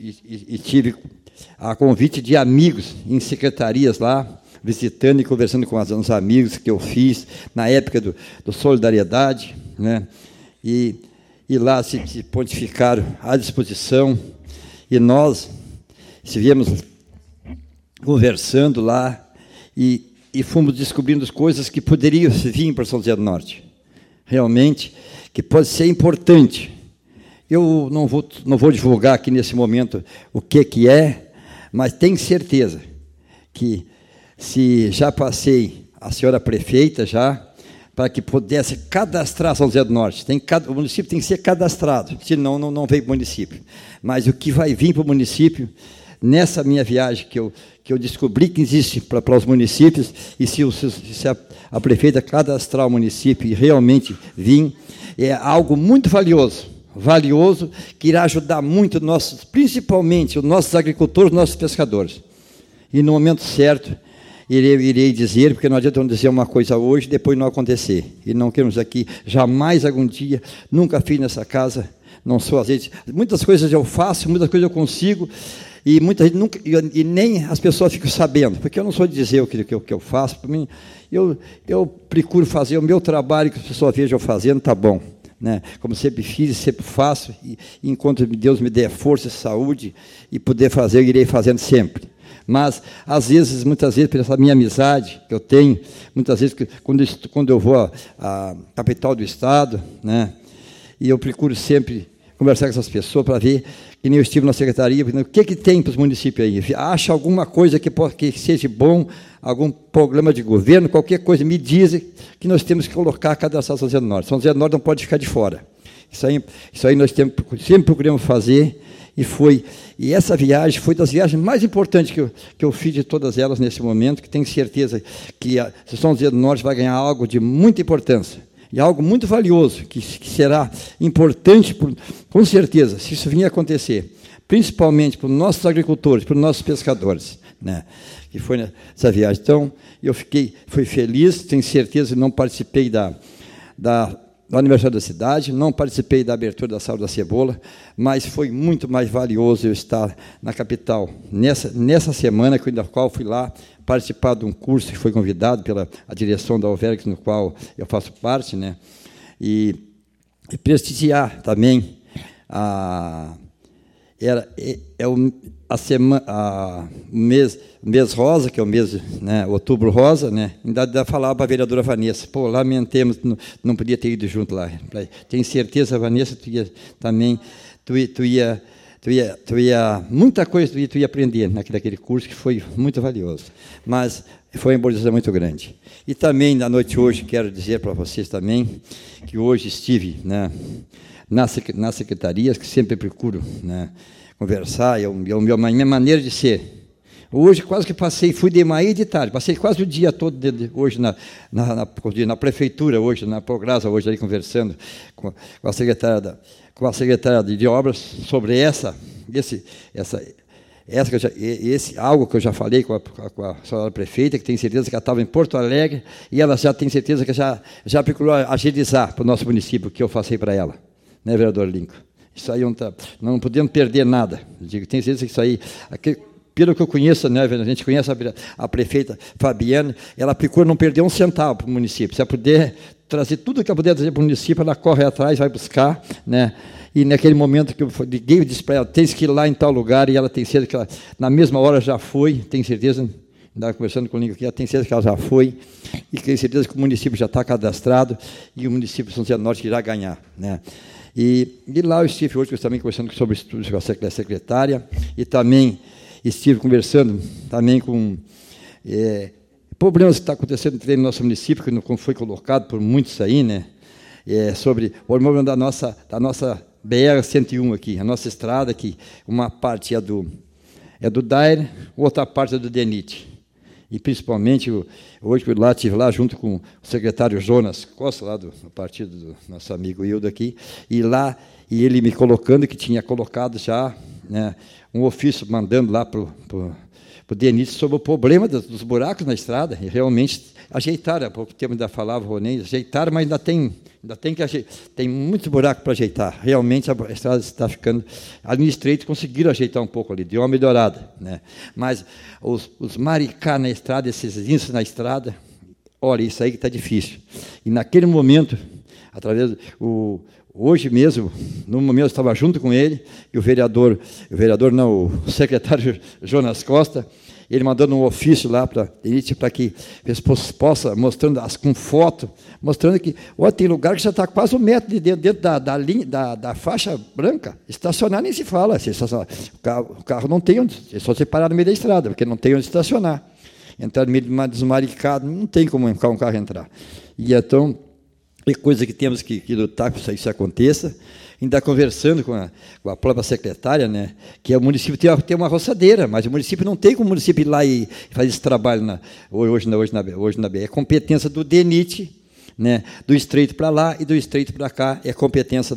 tive a convite de amigos em secretarias lá, visitando e conversando com os amigos que eu fiz na época do Solidariedade, né? E lá se pontificaram à disposição, e nós estivemos conversando lá e fomos descobrindo coisas que poderiam vir para São José do Norte, realmente, que pode ser importante. Eu não vou divulgar aqui nesse momento o que é, mas tenho certeza que, se já passei a senhora prefeita, para que pudesse cadastrar São José do Norte. O município tem que ser cadastrado, senão não veio para o município. Mas o que vai vir para o município, nessa minha viagem, que eu descobri que existe para os municípios, e se a prefeita cadastrar o município e realmente vir, é algo muito valioso, que irá ajudar muito, principalmente os nossos agricultores, os nossos pescadores. E no momento certo, irei dizer, porque não adianta eu dizer uma coisa hoje e depois não acontecer. E não queremos aqui, jamais algum dia, nunca fiz nessa casa, não sou às vezes, muitas coisas eu faço, muitas coisas eu consigo, e muita gente nunca, e nem as pessoas ficam sabendo, porque eu não sou de dizer o que eu faço. Para mim, eu procuro fazer o meu trabalho, que as pessoas vejam eu fazendo, tá bom, né? Como sempre fiz e sempre faço, e enquanto Deus me der força e saúde e poder fazer, eu irei fazendo sempre. Mas, muitas vezes, pela minha amizade que eu tenho, muitas vezes, quando eu vou à capital do Estado, né, e eu procuro sempre conversar com essas pessoas para ver, que nem eu estive na secretaria, o que tem para os municípios aí? Acha alguma coisa que seja bom, algum programa de governo, qualquer coisa, me dizem que nós temos que colocar cadastrar São José do Norte. São José do Norte não pode ficar de fora. Isso aí nós sempre procuramos fazer, e essa viagem foi das viagens mais importantes que eu fiz de todas elas nesse momento, que tenho certeza que São José do Norte vai ganhar algo de muita importância, e algo muito valioso, que será importante, com certeza, se isso vir a acontecer, principalmente para os nossos agricultores, para os nossos pescadores, né? Que foi nessa viagem. Então, fui feliz, tenho certeza que não participei da do aniversário da cidade, não participei da abertura da Sala da Cebola, mas foi muito mais valioso eu estar na capital nessa semana, na qual fui lá participar de um curso que foi convidado pela a direção da Alverx, no qual eu faço parte, né? E prestigiar também o mês rosa, que é o mês, né, outubro rosa, né, ainda falava para a vereadora Vanessa, pô, lamentemos, não podia ter ido junto lá. Tenho certeza, Vanessa, tu ia muita coisa tu ia aprender naquele curso, que foi muito valioso. Mas foi uma embolização muito grande. E também, na noite de hoje, quero dizer para vocês também, que hoje estive, né, nas secretarias, que sempre procuro, né, conversar, é a minha maneira de ser. Hoje quase que fui de manhã e de tarde, passei quase o dia todo hoje na prefeitura, hoje na Prograsa, hoje aí conversando com a secretária de obras sobre algo que eu já falei com a senhora prefeita, que tem certeza que ela estava em Porto Alegre, e ela já tem certeza que já procurou agilizar para o nosso município, o que eu passei para ela, né, vereador Lincoln? Isso aí não podemos perder nada. Eu digo, tenho certeza que isso aí, pelo que eu conheço, né, a gente conhece a prefeita Fabiana, ela procura não perder um centavo para o município. Se ela puder trazer tudo que ela puder trazer para o município, ela corre atrás, vai buscar, né? E naquele momento que eu liguei e disse para ela, tens que ir lá em tal lugar, e ela tem certeza que ela, na mesma hora já foi, tem certeza, estava conversando com o Lincoln aqui, ela tem certeza que ela já foi, e tem certeza que o município já está cadastrado, e o município de São José do Norte irá ganhar, né? E lá eu estive hoje também conversando sobre estudos com a secretária, e também estive conversando também com problemas que estão acontecendo no nosso município, que não foi colocado por muitos aí, né? Sobre o problema da nossa BR-101 aqui, a nossa estrada, que uma parte é do Daire, outra parte é do DENIT. E, principalmente, hoje eu estive lá junto com o secretário Jonas Costa, lá do partido do nosso amigo Hildo aqui, e ele me colocando, que tinha colocado já, né, um ofício mandando lá para o DENIT sobre o problema dos buracos na estrada, e realmente ajeitaram, há pouco tempo ainda falava o Ronei, ajeitaram, mas ainda tem que ajeitar, tem muito buraco para ajeitar. Realmente a estrada está ficando, a linha estreita conseguiram ajeitar um pouco ali, deu uma melhorada, né? Mas os maricá na estrada, esses índices na estrada, olha, isso aí que está difícil. E naquele momento, hoje mesmo, no momento eu estava junto com ele, e o secretário Jonas Costa, ele mandando um ofício lá para que eles possam, mostrando com foto, mostrando que tem lugar que já está quase 1 metro dentro da linha, da faixa branca. Estacionar nem se fala. O carro não tem onde, é só se parar no meio da estrada, porque não tem onde estacionar. Entrar no meio de uma desmaricada, não tem como um carro entrar. E então, é coisa que temos que lutar para que isso aconteça. Ainda conversando com a própria secretária, né, que o município tem uma roçadeira, mas o município não tem como o município ir lá e fazer esse trabalho hoje na BR. É competência do DENIT, né, do estreito para lá e do estreito para cá, é competência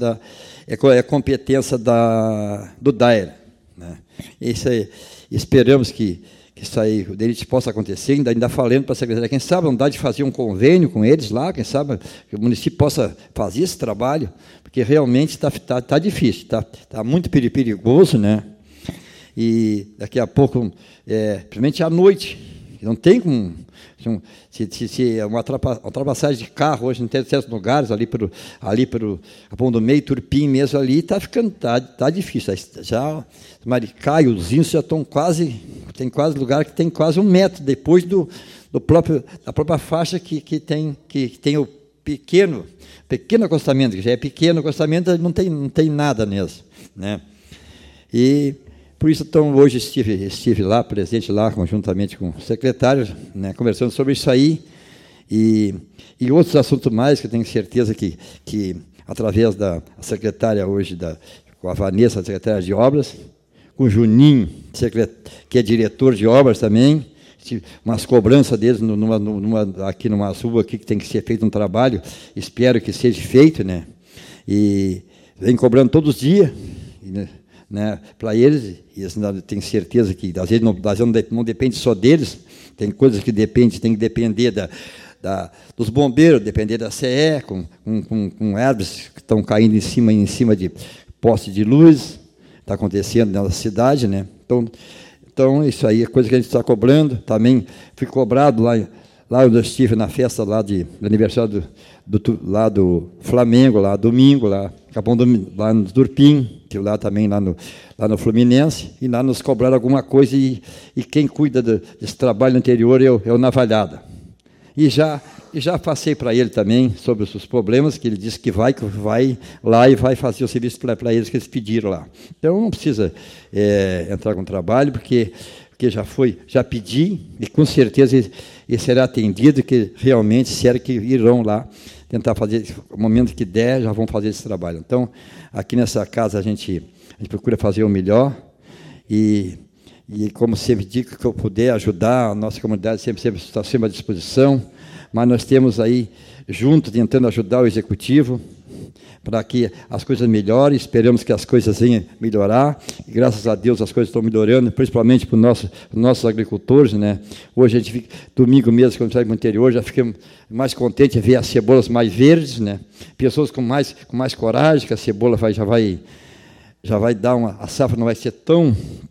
do DAER. Né. Isso aí, esperamos que isso aí, o DENIT possa acontecer, ainda falando para a secretaria, quem sabe não dá de fazer um convênio com eles lá, quem sabe que o município possa fazer esse trabalho, porque realmente está difícil, está muito perigoso, né? E daqui a pouco, principalmente à noite, não tem como, se uma ultrapassagem de carro hoje em certos lugares, ali pelo Capão do Meio, Turpim mesmo ali, está difícil. Já Maricá e os índios já estão tem quase lugar que tem quase 1 metro depois da própria faixa que tem o pequeno acostamento, que já é pequeno acostamento, não tem nada mesmo, né? E por isso, então, hoje estive lá, presente lá, conjuntamente com o secretário, né, conversando sobre isso aí, e outros assuntos mais, que eu tenho certeza que através da secretária hoje, com a Vanessa, a secretária de obras, com o Juninho, que é diretor de obras também, umas cobranças deles aqui numa rua aqui, que tem que ser feito um trabalho, espero que seja feito, né? E vem cobrando todos os dias, né, para eles, e eles têm certeza que às vezes não depende só deles, tem coisas que tem que depender dos bombeiros, depender da CE, com árvores que estão caindo em cima de postes de luz, está acontecendo na cidade, né? Então, isso aí é coisa que a gente está cobrando. Também fui cobrado lá onde eu estive na festa lá do aniversário lá do Flamengo, lá domingo, lá no Durpim, que lá também, lá no Fluminense, e lá nos cobraram alguma coisa, e quem cuida desse trabalho anterior é o Navalhada. E já passei para ele também sobre os problemas, que ele disse que vai lá e vai fazer o serviço para eles que eles pediram lá. Então, não precisa entrar com trabalho, porque já pedi, e com certeza ele será atendido, que realmente será que irão lá tentar fazer, no momento que der, já vão fazer esse trabalho. Então, aqui nessa casa a gente procura fazer o melhor, e como sempre digo, que eu puder ajudar, a nossa comunidade sempre está sempre à disposição, mas nós temos aí, juntos, tentando ajudar o Executivo, para que as coisas melhorem, esperamos que as coisas venham melhorar, e graças a Deus as coisas estão melhorando, principalmente para os nossos agricultores, né? Hoje a gente fica, domingo mesmo, quando sai para o interior, já ficamos mais contentes de ver as cebolas mais verdes, né? Pessoas com mais coragem, que a cebola já vai dar a safra não vai ser tão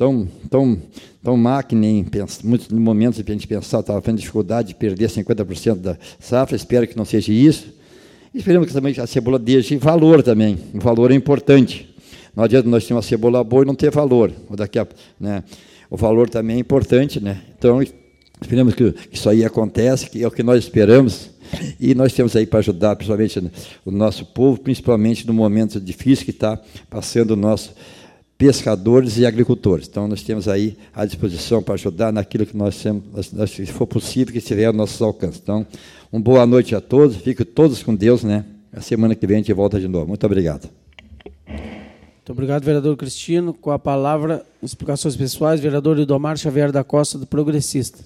má que nem muitos momentos a gente pensava, estava tendo dificuldade de perder 50% da safra, espero que não seja isso. E esperamos que também a cebola deixe valor também, um valor importante. Não adianta nós termos uma cebola boa e não ter valor. Né? O valor também é importante, né? Então, esperamos que isso aí aconteça, que é o que nós esperamos, e nós temos aí para ajudar, principalmente o nosso povo, principalmente no momento difícil que está passando o nosso pescadores e agricultores. Então, nós temos aí à disposição para ajudar naquilo que se for possível, que estiver ao nosso alcance. Então, uma boa noite a todos, fiquem todos com Deus, né? A semana que vem a gente volta de novo. Muito obrigado. Muito obrigado, vereador Cristino. Com a palavra, explicações pessoais, vereador Idomar Xavier da Costa, do Progressista.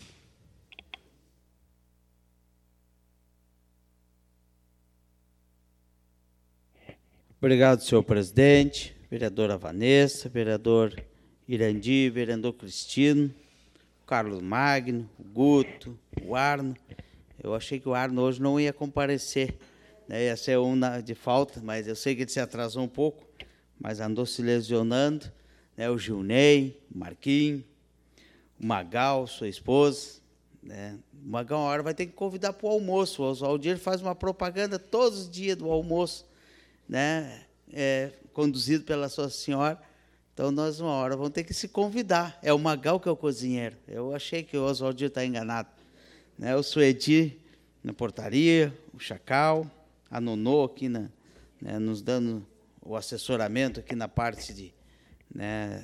Obrigado, senhor presidente, vereadora Vanessa, vereador Irandi, vereador Cristino, Carlos Magno, o Guto, o Arno. Eu achei que o Arno hoje não ia comparecer, né? Ia ser de falta, mas eu sei que ele se atrasou um pouco, mas andou se lesionando, né? O Gilney, o Marquinhos, o Magal, sua esposa, né? O Magal, uma hora vai ter que convidar para o almoço. O Oswaldir faz uma propaganda todos os dias do almoço, né? Conduzido pela sua senhora. Então, nós, uma hora, vamos ter que se convidar. É o Magal que é o cozinheiro. Eu achei que o Oswaldir está enganado. Né? O Suedi na portaria, o Chacal, a Nonô aqui nos dando o assessoramento aqui na parte de... Né,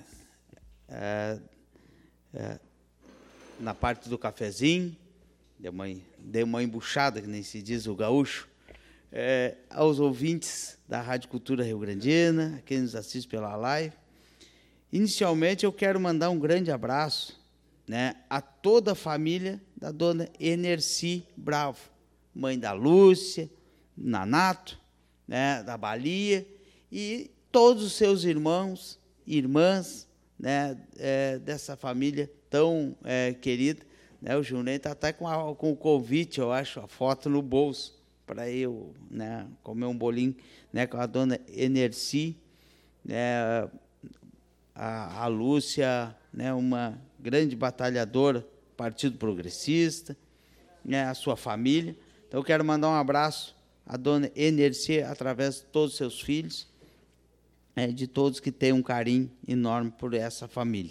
na parte do cafezinho. Dei uma embuchada, que nem se diz o gaúcho. Aos ouvintes da Rádio Cultura Rio Grandina, quem nos assiste pela live. Inicialmente, eu quero mandar um grande abraço, né, a toda a família da dona Enerci Bravo, mãe da Lúcia, Nanato, né, da Balia, e todos os seus irmãos e irmãs, né, dessa família tão querida. Né, o Junei está até com o convite, eu acho, a foto no bolso, para eu, né, comer um bolinho, né, com a dona Enerci, né, a Lúcia, né, uma grande batalhadora, Partido Progressista, né, a sua família. Então, eu quero mandar um abraço à dona Enerci, através de todos os seus filhos, de todos que têm um carinho enorme por essa família.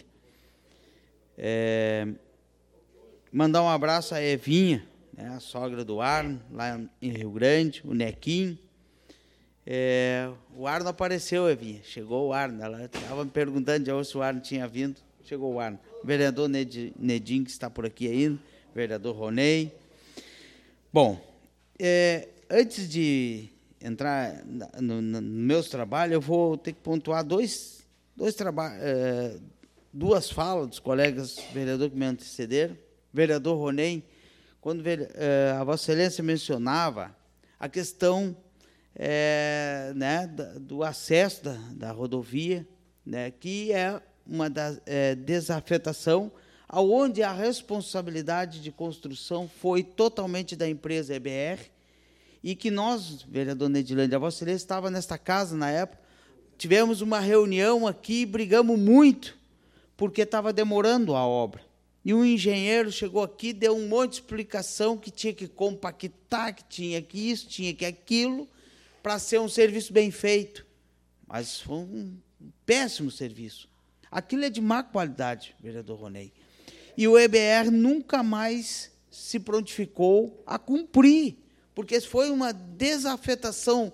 Mandar um abraço à Evinha, né, a sogra do Arno, lá em Rio Grande, o Nequinho. O Arno apareceu, Evinha. Chegou o Arno. Ela estava me perguntando de onde se o Arno tinha vindo. Chegou o Arno. O vereador Nedim, que está por aqui ainda. O vereador Ronei. Bom, antes de entrar nos meus trabalhos, eu vou ter que pontuar duas falas dos colegas vereadores que me antecederam. Vereador Ronei, quando a Vossa Excelência mencionava a questão né, do acesso da rodovia, né, que é uma desafetação aonde a responsabilidade de construção foi totalmente da empresa EBR, e que nós, vereador Nedilândia, a Vossa Excelência estava nesta casa na época, tivemos uma reunião aqui, brigamos muito, porque estava demorando a obra. E um engenheiro chegou aqui, deu um monte de explicação que tinha que compactar, que tinha que isso, tinha que aquilo, para ser um serviço bem feito. Mas foi um péssimo serviço. Aquilo é de má qualidade, vereador Ronei. E o EBR nunca mais se prontificou a cumprir, porque foi uma desafetação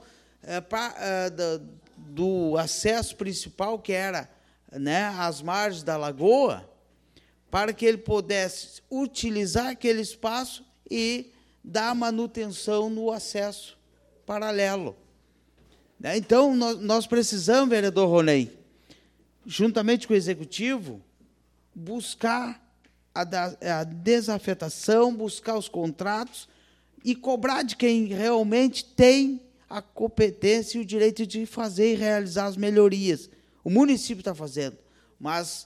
do acesso principal, que era, né, as margens da lagoa, para que ele pudesse utilizar aquele espaço e dar manutenção no acesso paralelo. Então, nós precisamos, vereador Ronei, juntamente com o Executivo, buscar a desafetação, buscar os contratos e cobrar de quem realmente tem a competência e o direito de fazer e realizar as melhorias. O município está fazendo, mas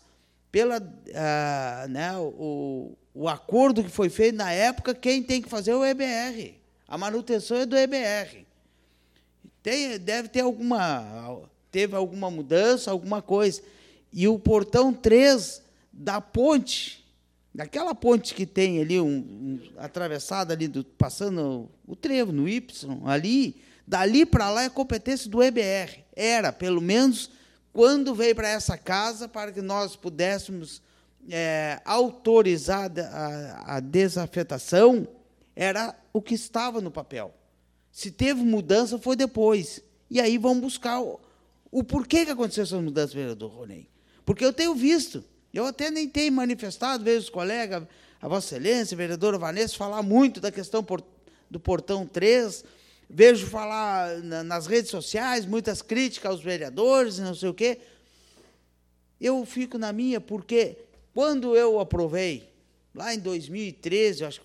o acordo que foi feito na época, quem tem que fazer é o EBR. A manutenção é do EBR. Deve ter teve alguma mudança, alguma coisa. E o portão 3 da ponte, daquela ponte que tem ali, atravessada ali, passando o trevo, no Y, ali, dali para lá é competência do EBR. Era, pelo menos, quando veio para essa casa, para que nós pudéssemos autorizar a desafetação, era o que estava no papel. Se teve mudança, foi depois. E aí vamos buscar o porquê que aconteceu essas mudanças, vereador Ronei. Porque eu tenho visto, eu até nem tenho manifestado, vejo os colegas, a Vossa Excelência, a vereadora Vanessa, falar muito da questão do portão 3, vejo falar nas redes sociais, muitas críticas aos vereadores, não sei o quê. Eu fico na minha, porque quando eu aprovei, lá em 2013, eu acho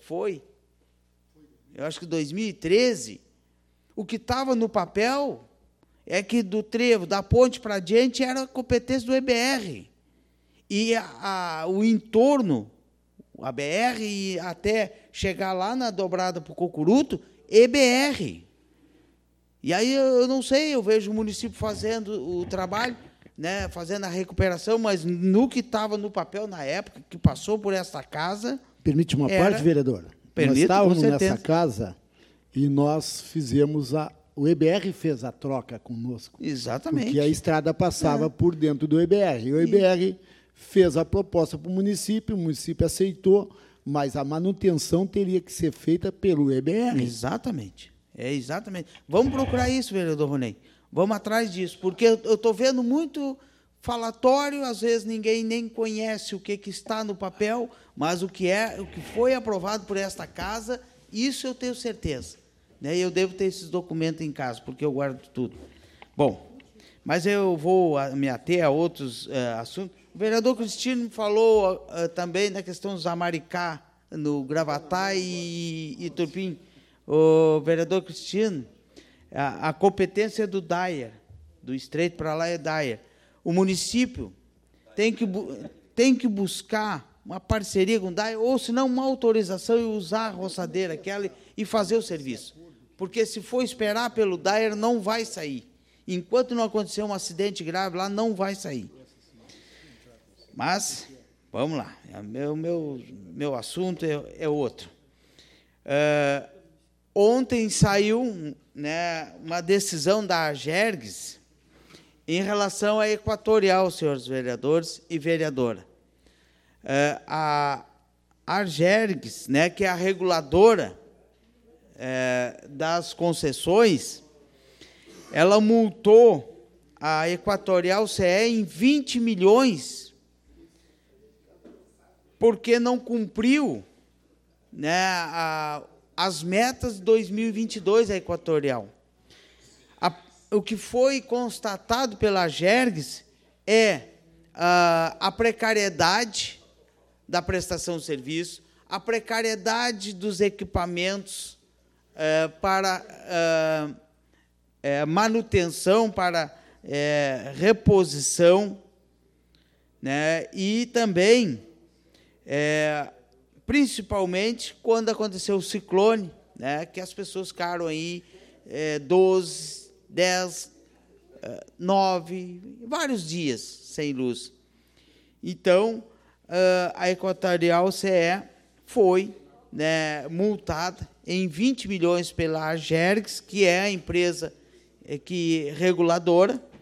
que 2013, o que estava no papel é que do trevo, da ponte para diante, era a competência do EBR. E o entorno, a BR, e até chegar lá na dobrada para o Cocuruto, EBR. E aí eu não sei, eu vejo o município fazendo o trabalho, né, fazendo a recuperação, mas no que estava no papel na época, que passou por esta casa... Permite uma parte, vereador? Permito, nós estávamos nessa casa e nós fizemos o EBR fez a troca conosco. Exatamente. Porque a estrada passava por dentro do EBR. E o EBR fez a proposta para o município aceitou, mas a manutenção teria que ser feita pelo EBR. Exatamente. Exatamente. Vamos procurar isso, vereador Ronei. Vamos atrás disso, porque eu estou vendo muito falatório, às vezes ninguém nem conhece o que está no papel, mas o que foi aprovado por esta casa, isso eu tenho certeza. Né? Eu devo ter esses documentos em casa, porque eu guardo tudo. Bom, mas eu vou me ater a outros assuntos. O vereador Cristino falou também da questão dos Amaricá, no Gravatá e Turpim. O vereador Cristino, a competência do DAIR, do Estreito para lá é DAIR. O município tem que buscar uma parceria com o DAIR, ou se não uma autorização e usar a roçadeira aquela e fazer o serviço. Porque se for esperar pelo DAIR, não vai sair. Enquanto não acontecer um acidente grave lá, não vai sair. Mas, vamos lá. Meu assunto é outro. Ontem saiu, né, uma decisão da Argergues em relação à Equatorial, senhores vereadores e vereadora. A Argergues, né, que é a reguladora das concessões, ela multou a Equatorial CE em 20 milhões porque não cumpriu, né, as metas de 2022 a Equatorial. O que foi constatado pela Argergues é a precariedade da prestação de serviço, a precariedade dos equipamentos para manutenção, para reposição, né, e também principalmente quando aconteceu o ciclone, né, que as pessoas ficaram aí 12, 10, 9, vários dias sem luz. Então, a Equatorial CE foi, né, multada em 20 milhões pela Agergs, que é a empresa reguladora.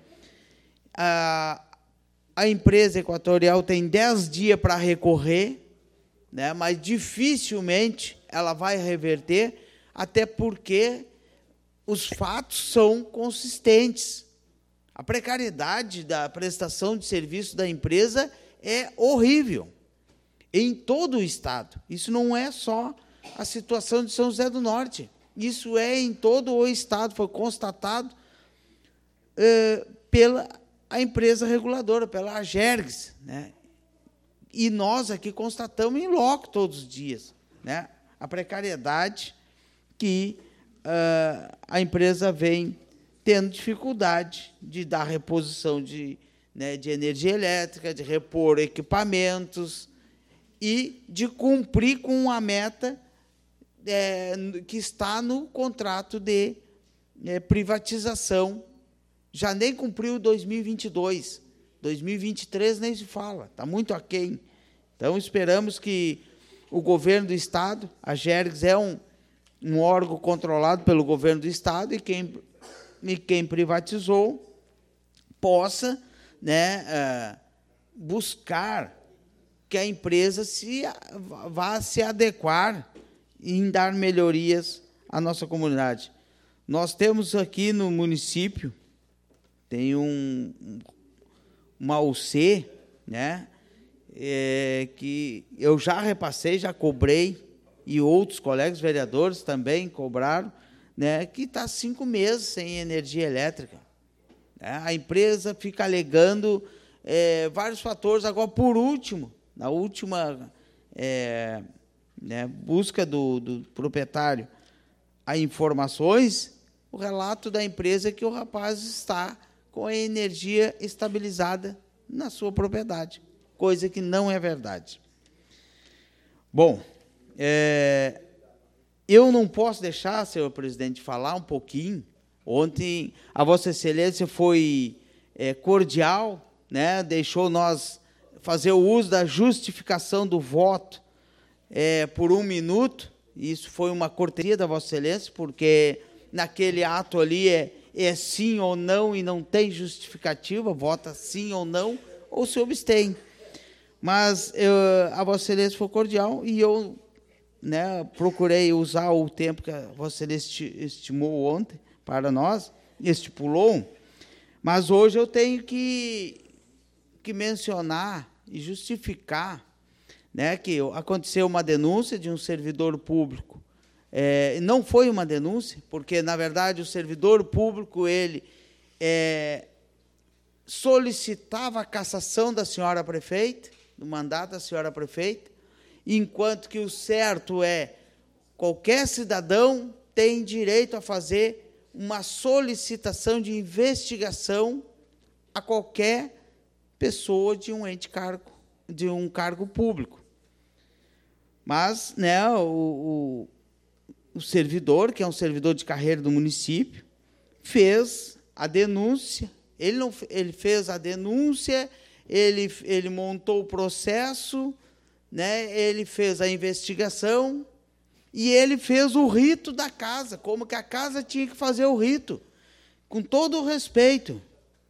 A empresa Equatorial tem 10 dias para recorrer, né, mas dificilmente ela vai reverter, até porque os fatos são consistentes. A precariedade da prestação de serviço da empresa é horrível em todo o Estado. Isso não é só a situação de São José do Norte. Isso é em todo o Estado, foi constatado pela a empresa reguladora, pela Agergs, né? E nós aqui constatamos em loco todos os dias, né, a precariedade que a empresa vem tendo dificuldade de dar reposição de energia elétrica, de repor equipamentos e de cumprir com a meta que está no contrato de privatização. Já nem cumpriu 2022, 2023 nem se fala, está muito aquém. Então, esperamos que o governo do Estado, a Agergs é um órgão controlado pelo governo do Estado, e quem privatizou possa, né, buscar que a empresa vá se adequar em dar melhorias à nossa comunidade. Nós temos aqui no município, tem uma UC, né, que eu já repassei, já cobrei, e outros colegas vereadores também cobraram, né, que está 5 meses sem energia elétrica. A empresa fica alegando vários fatores. Agora, por último, na última busca do proprietário a informações, o relato da empresa é que o rapaz está com a energia estabilizada na sua propriedade, coisa que não é verdade. Bom, eu não posso deixar, senhor presidente, falar um pouquinho. Ontem, a Vossa Excelência foi cordial, né, deixou nós fazer o uso da justificação do voto por 1 minuto. Isso foi uma cortesia da Vossa Excelência, porque naquele ato ali é sim ou não, e não tem justificativa, vota sim ou não, ou se abstém. Mas a Vossa Excelência foi cordial, e eu, né, procurei usar o tempo que a Vossa Excelência estimou ontem para nós, estipulou, mas hoje eu tenho que mencionar e justificar, né, que aconteceu uma denúncia de um servidor público. Não foi uma denúncia, porque, na verdade, o servidor público ele solicitava a cassação da senhora prefeita, do mandato da senhora prefeita, enquanto que o certo qualquer cidadão tem direito a fazer uma solicitação de investigação a qualquer pessoa de um cargo público. Mas, né, o servidor, que é um servidor de carreira do município, fez a denúncia. Ele fez a denúncia, ele montou o processo, né, ele fez a investigação, e ele fez o rito da casa, como que a casa tinha que fazer o rito, com todo o respeito,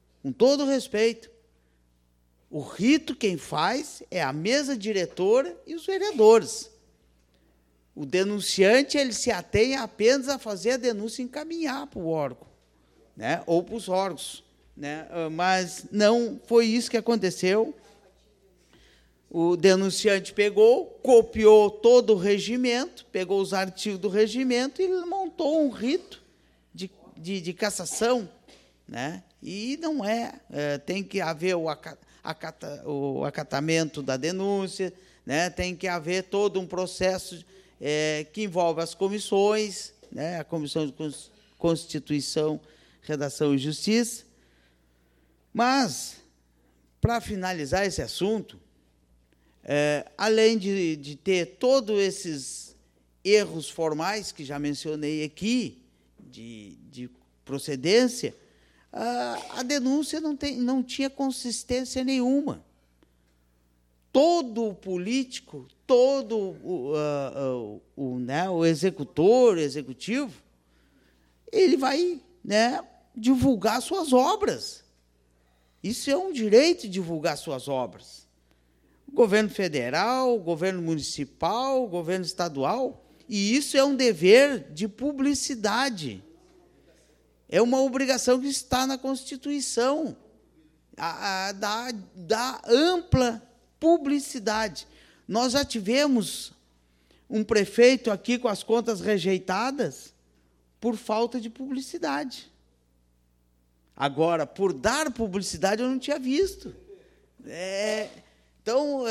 O rito quem faz é a mesa diretora e os vereadores. O denunciante ele se atém apenas a fazer a denúncia e encaminhar para o órgão, né, ou para os órgãos, né, mas não foi isso que aconteceu. O denunciante copiou todo o regimento, pegou os artigos do regimento e montou um rito de cassação, né? E não tem que haver o acatamento da denúncia, né? Tem que haver todo um processo que envolve as comissões, né? A Comissão de Constituição, Redação e Justiça. Mas, para finalizar esse assunto, além de ter todos esses erros formais que já mencionei aqui, de procedência, a denúncia não tinha consistência nenhuma. Todo político, todo o executivo, ele vai, né, divulgar suas obras. Isso é um direito de divulgar suas obras. O governo federal, o governo municipal, o governo estadual, e isso é um dever de publicidade. É uma obrigação que está na Constituição, da ampla publicidade. Nós já tivemos um prefeito aqui com as contas rejeitadas por falta de publicidade. Agora, por dar publicidade, eu não tinha visto. Então,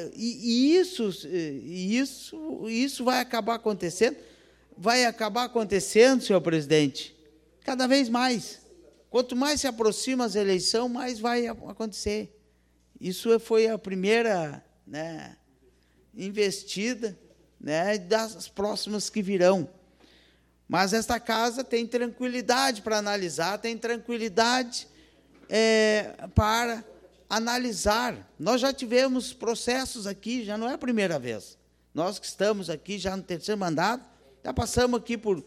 isso vai acabar acontecendo. Vai acabar acontecendo, senhor presidente, cada vez mais. Quanto mais se aproxima as eleições, mais vai acontecer. Isso foi a primeira, né, investida, né, das próximas que virão. Mas esta casa tem tranquilidade para analisar, tem tranquilidade para analisar. Nós já tivemos processos aqui, já não é a primeira vez. Nós que estamos aqui já no terceiro mandato, já passamos aqui por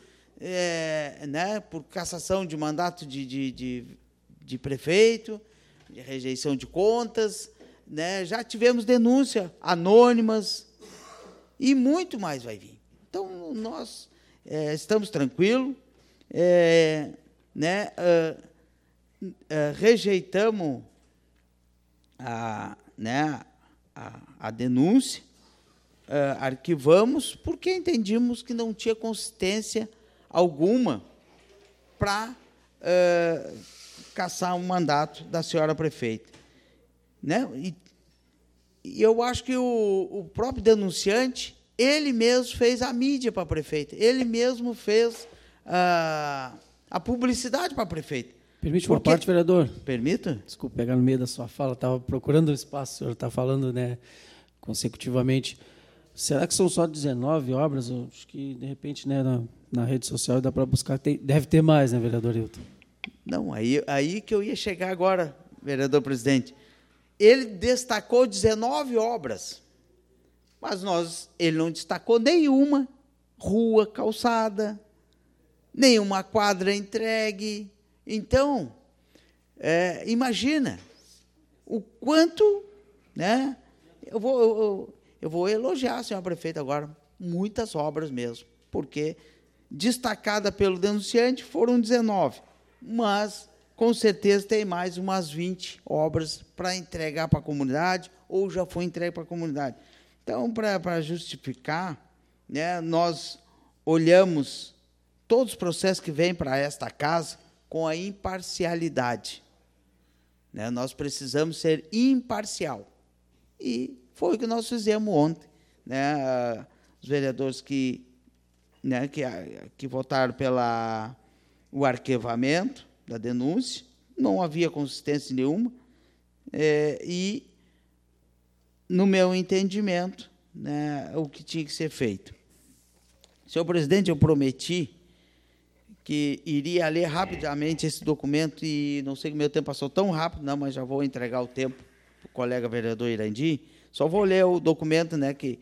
cassação de mandato de prefeito, de rejeição de contas, né? Já tivemos denúncias anônimas e muito mais vai vir. Então, nós estamos tranquilos, rejeitamos a denúncia, arquivamos, porque entendimos que não tinha consistência alguma para cassar um mandato da senhora prefeita. Né? E eu acho que o próprio denunciante, ele mesmo fez a mídia para a prefeita, ele mesmo fez a publicidade para a prefeita. Permite uma parte, vereador? Permita? Desculpa pegar no meio da sua fala, estava procurando um espaço, o senhor está falando, né, consecutivamente. Será que são só 19 obras? Eu acho que, de repente, né, na rede social dá para buscar, deve ter mais, né, vereador Hilton? Não, aí que eu ia chegar agora, vereador presidente. Ele destacou 19 obras, mas ele não destacou nenhuma rua, calçada, nenhuma quadra entregue. Então, imagina o quanto, né? Eu vou elogiar a senhora prefeita agora, muitas obras mesmo, porque destacada pelo denunciante foram 19, mas com certeza tem mais umas 20 obras para entregar para a comunidade, ou já foi entregue para a comunidade. Então, para justificar, né, nós olhamos todos os processos que vêm para esta casa com a imparcialidade. Né? Nós precisamos ser imparcial. E foi o que nós fizemos ontem. Né? Os vereadores que votaram pelo arquivamento da denúncia, não havia consistência nenhuma, e, no meu entendimento, né, o que tinha que ser feito. Senhor presidente, eu prometi que iria ler rapidamente esse documento, e não sei que o meu tempo passou tão rápido, não, mas já vou entregar o tempo para o colega vereador Irandi. Só vou ler o documento, né, que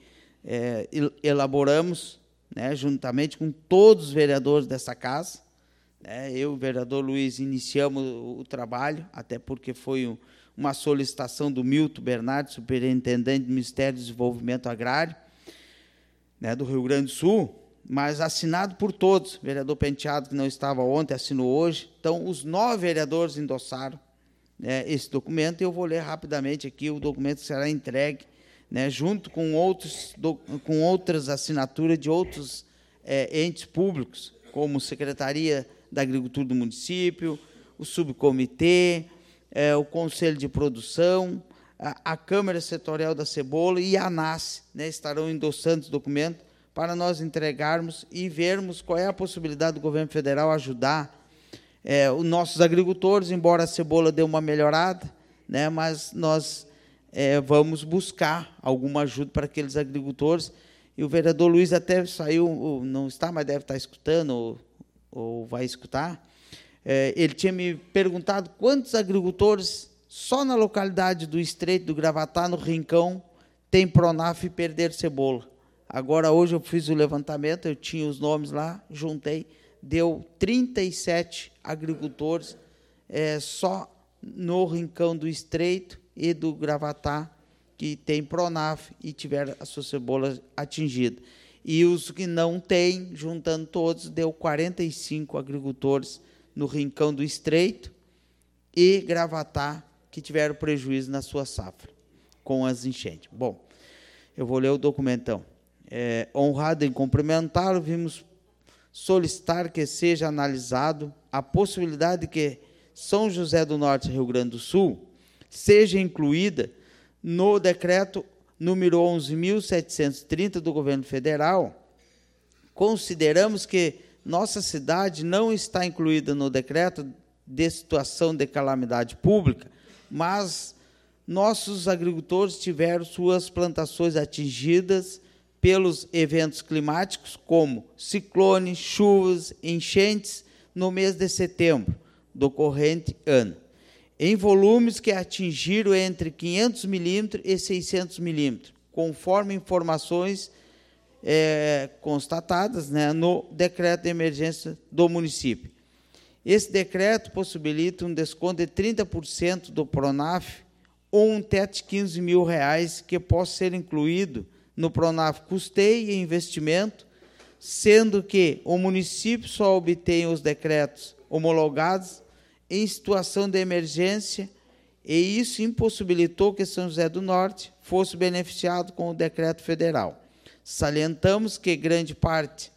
elaboramos, né, juntamente com todos os vereadores dessa casa. Eu e o vereador Luiz iniciamos o trabalho, até porque foi uma solicitação do Milton Bernardo, superintendente do Ministério do Desenvolvimento Agrário, né, do Rio Grande do Sul, mas assinado por todos. O vereador Penteado, que não estava ontem, assinou hoje. Então, os 9 vereadores endossaram, né, esse documento, e eu vou ler rapidamente aqui. O documento será entregue, né, junto com outras assinaturas de outros entes públicos, como Secretaria da Agricultura do município, o subcomitê, o Conselho de Produção, a Câmara Setorial da Cebola e a ANAS, né, estarão endossando esse documento para nós entregarmos e vermos qual é a possibilidade do governo federal ajudar os nossos agricultores, embora a cebola dê uma melhorada, né, mas nós vamos buscar alguma ajuda para aqueles agricultores. E o vereador Luiz até saiu, não está, mas deve estar escutando ou vai escutar. Ele tinha me perguntado quantos agricultores, só na localidade do Estreito do Gravatá, no Rincão, tem Pronaf Perder Cebola. Agora, hoje eu fiz o levantamento, eu tinha os nomes lá, juntei, deu 37 agricultores só no Rincão do Estreito e do Gravatá, que tem Pronaf e tiveram a sua cebola atingida. E os que não têm, juntando todos, deu 45 agricultores no Rincão do Estreito e Gravatá, que tiveram prejuízo na sua safra, com as enchentes. Bom, eu vou ler o documentão. Honrado em cumprimentá-lo, vimos solicitar que seja analisado a possibilidade de que São José do Norte, Rio Grande do Sul, seja incluída no decreto número 11.730 do governo federal. Consideramos que nossa cidade não está incluída no decreto de situação de calamidade pública, mas nossos agricultores tiveram suas plantações atingidas pelos eventos climáticos, como ciclones, chuvas, enchentes, no mês de setembro do corrente ano, em volumes que atingiram entre 500 milímetros e 600 milímetros, conforme informações constatadas, né, no decreto de emergência do município. Esse decreto possibilita um desconto de 30% do Pronaf ou um teto de R$15 mil que possa ser incluído no Pronaf Custeio e Investimento, sendo que o município só obtém os decretos homologados em situação de emergência, e isso impossibilitou que São José do Norte fosse beneficiado com o decreto federal. Salientamos que grande parte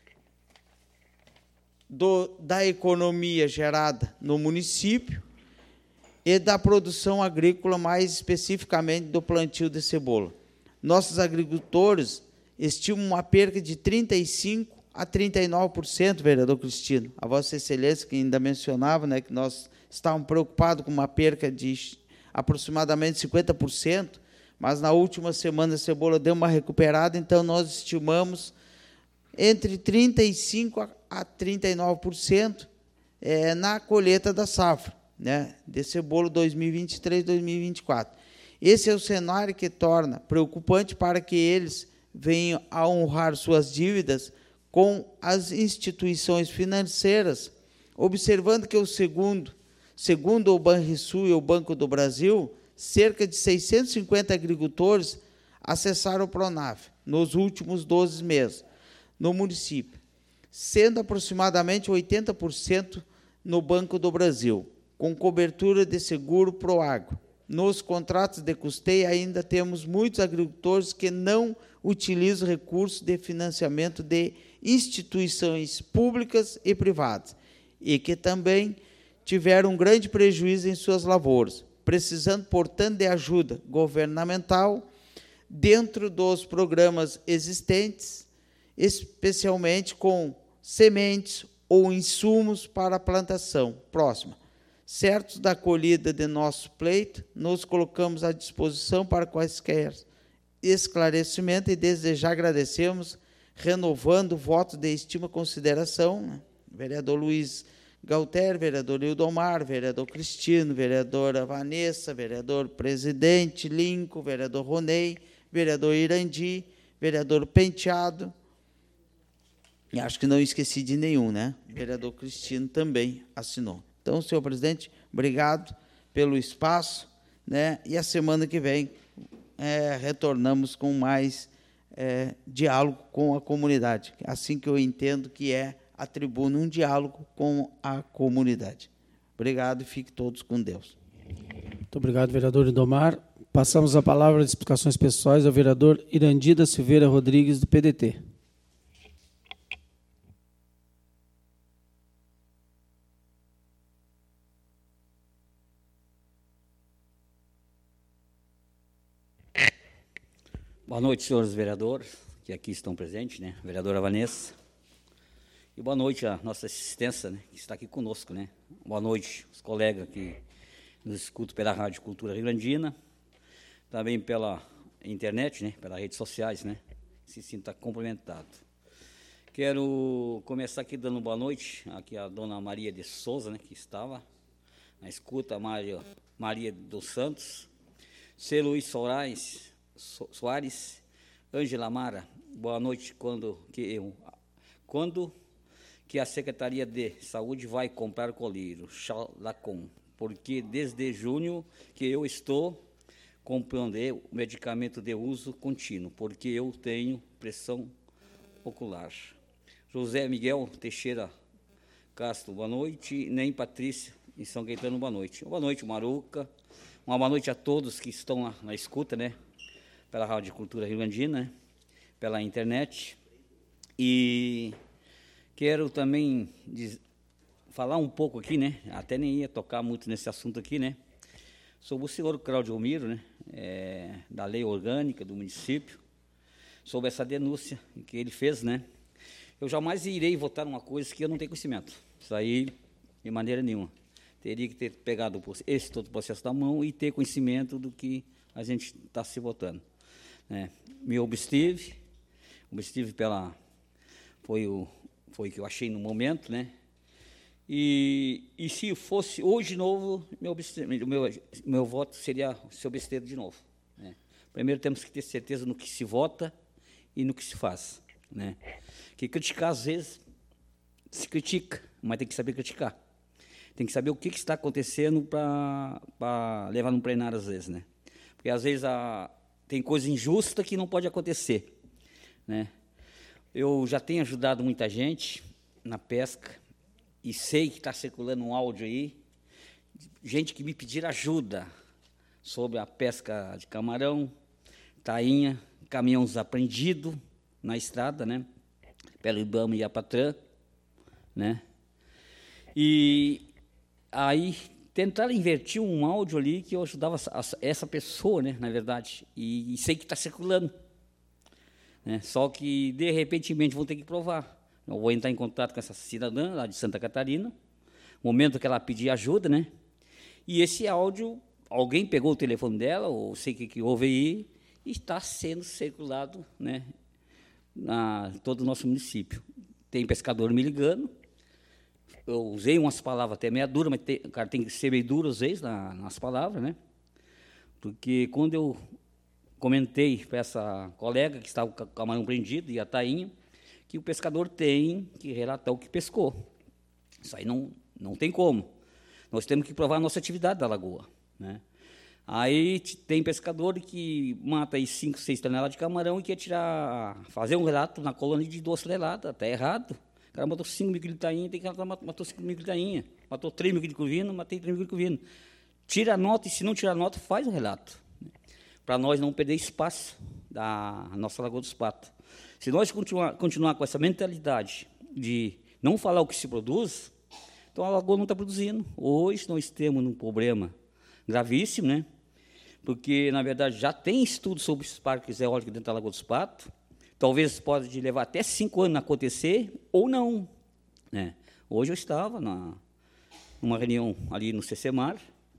da economia gerada no município e da produção agrícola, mais especificamente do plantio de cebola. Nossos agricultores estimam uma perca de 35% a 39%, vereador Cristino. A Vossa Excelência, que ainda mencionava, né, que nós estávamos preocupados com uma perca de aproximadamente 50%, mas na última semana a cebola deu uma recuperada, então nós estimamos entre 35% a 39% na colheita da safra, né, de cebola 2023-2024. Esse é o cenário que torna preocupante para que eles venham a honrar suas dívidas com as instituições financeiras, observando que segundo o Banrisul e o Banco do Brasil, cerca de 650 agricultores acessaram o Pronaf nos últimos 12 meses no município, sendo aproximadamente 80% no Banco do Brasil, com cobertura de seguro Proagro. Nos contratos de custeio ainda temos muitos agricultores que não utilizam recursos de financiamento de instituições públicas e privadas, e que também tiveram um grande prejuízo em suas lavouras, precisando, portanto, de ajuda governamental dentro dos programas existentes, especialmente com sementes ou insumos para a plantação próxima. Certos da acolhida de nosso pleito, nos colocamos à disposição para quaisquer esclarecimento e desde já agradecemos, renovando o voto de estima e consideração, né? Vereador Luiz Galter, vereador Ildomar, vereador Cristino, vereadora Vanessa, vereador presidente Lincoln, vereador Ronei, vereador Irandi, vereador Penteado, e acho que não esqueci de nenhum, né? Vereador Cristino também assinou. Então, senhor presidente, obrigado pelo espaço, né? E a semana que vem retornamos com mais diálogo com a comunidade, assim que eu entendo que é a tribuna, um diálogo com a comunidade. Obrigado e fiquem todos com Deus. Muito obrigado, vereador Ildomar. Passamos a palavra de explicações pessoais ao vereador Irandi da Silveira Rodrigues, do PDT. Boa noite, senhores vereadores, que aqui estão presentes, né? Vereadora Vanessa. E boa noite à nossa assistência, né, que está aqui conosco, né? Boa noite, os colegas que nos escutam pela Rádio Cultura Rio-Grandina. também pela internet, né, pelas redes sociais, né, se sinta cumprimentado. Quero começar aqui dando boa noite aqui a dona Maria de Souza, né, que estava na escuta, Maria dos Santos, C. Luiz Soares, Ângela Mara, boa noite. Quando que a Secretaria de Saúde vai comprar colírio, Xalacom, porque desde junho que eu estou comprando o medicamento de uso contínuo, porque eu tenho pressão ocular. José Miguel Teixeira Castro, boa noite. Nem Patrícia, em São Caetano, boa noite. Boa noite, Maruca. Uma boa noite a todos que estão na escuta, né? Pela Rádio Cultura Rio-Grandina, né? Pela internet. E quero também falar um pouco aqui, né? Até nem ia tocar muito nesse assunto aqui, né? Sobre o senhor Cláudio Almiro, né? Da lei orgânica do município, sobre essa denúncia que ele fez, né? Eu jamais irei votar numa coisa que eu não tenho conhecimento. Isso aí, de maneira nenhuma. Teria que ter pegado esse todo o processo da mão e ter conhecimento do que a gente está se votando. Né? Me obstive foi o que eu achei no momento, né? E se fosse hoje de novo, meu voto seria se abster de novo. Né? Primeiro temos que ter certeza no que se vota e no que se faz. Né? Que criticar, às vezes, se critica, mas tem que saber criticar. Tem que saber o que está acontecendo para levar no plenário, às vezes. Né? Porque, às vezes, tem coisa injusta que não pode acontecer. Né? Eu já tenho ajudado muita gente na pesca e sei que está circulando um áudio aí, gente que me pediram ajuda sobre a pesca de camarão, tainha, caminhões apreendidos na estrada, né? Pelo Ibama e Apatran, né? E aí tentaram invertir um áudio ali que eu ajudava essa pessoa, né? Na verdade, e sei que está circulando, né? Só que de repentemente vão ter que provar. Eu vou entrar em contato com essa cidadã lá de Santa Catarina, no momento que ela pedir ajuda, né? E esse áudio, alguém pegou o telefone dela, ou sei que houve aí, e está sendo circulado, né? Todo o nosso município. Tem pescador me ligando, eu usei umas palavras até meia dura, mas o cara tem que ser meio duro às vezes nas palavras, né? Porque quando eu comentei para essa colega que estava com o camarão prendido e a tainha, que o pescador tem que relatar o que pescou. Isso aí não tem como. Nós temos que provar a nossa atividade da lagoa. Né? Aí tem pescador que mata aí 5, 6 toneladas de camarão e quer fazer um relato na colônia de 2 toneladas. Está errado. O cara matou 5 mil quilos de tainha, tem que matou 5 mil quilos de tainha. Matou 3 mil quilos de covino, matei 3 mil quilos de covino. Tira a nota, e se não tirar a nota, faz o relato. Para nós não perder espaço da nossa Lagoa dos Patos. Se nós continuar com essa mentalidade de não falar o que se produz, então a lagoa não está produzindo. Hoje nós temos um problema gravíssimo, né? Porque, na verdade, já tem estudo sobre os parques eólicos dentro da Lagoa dos Patos. Talvez pode levar até 5 anos a acontecer, ou não. Né? Hoje eu estava numa reunião ali no CCMAR.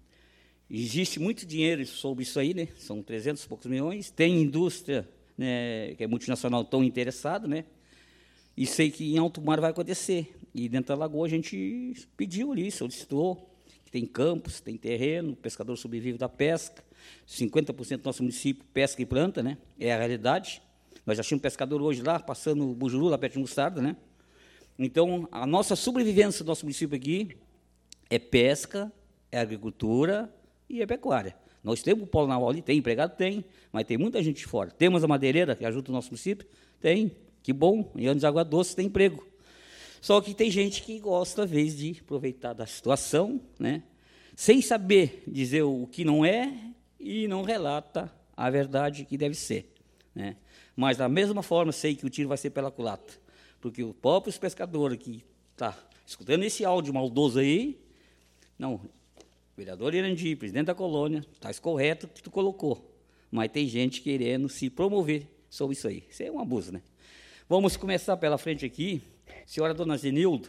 Existe muito dinheiro sobre isso aí, né? São 300 e poucos milhões. Tem indústria, né, que é multinacional, tão interessado, né? E sei que em alto mar vai acontecer. E dentro da lagoa a gente pediu ali, solicitou, que tem campos, tem terreno, o pescador sobrevive da pesca, 50% do nosso município pesca e planta, né? É a realidade. Nós já tínhamos um pescador hoje lá, passando o Bujuru, lá perto de Mostarda, né? Então, a nossa sobrevivência do nosso município aqui é pesca, é agricultura e é pecuária. Nós temos o polo naval ali, tem empregado? Tem, mas tem muita gente de fora. Temos a madeireira, que ajuda o nosso município? Tem, que bom, em anos de água doce tem emprego. Só que tem gente que gosta, às vezes, de aproveitar da situação, né, sem saber dizer o que não é e não relata a verdade que deve ser. Né. Mas, da mesma forma, sei que o tiro vai ser pela culatra, porque o próprio pescador que está escutando esse áudio maldoso aí, não... Vereador Irandi, presidente da colônia, está correto o que tu colocou, mas tem gente querendo se promover sobre isso aí. Isso é um abuso, né? Vamos começar pela frente aqui. Senhora Dona Zenildo,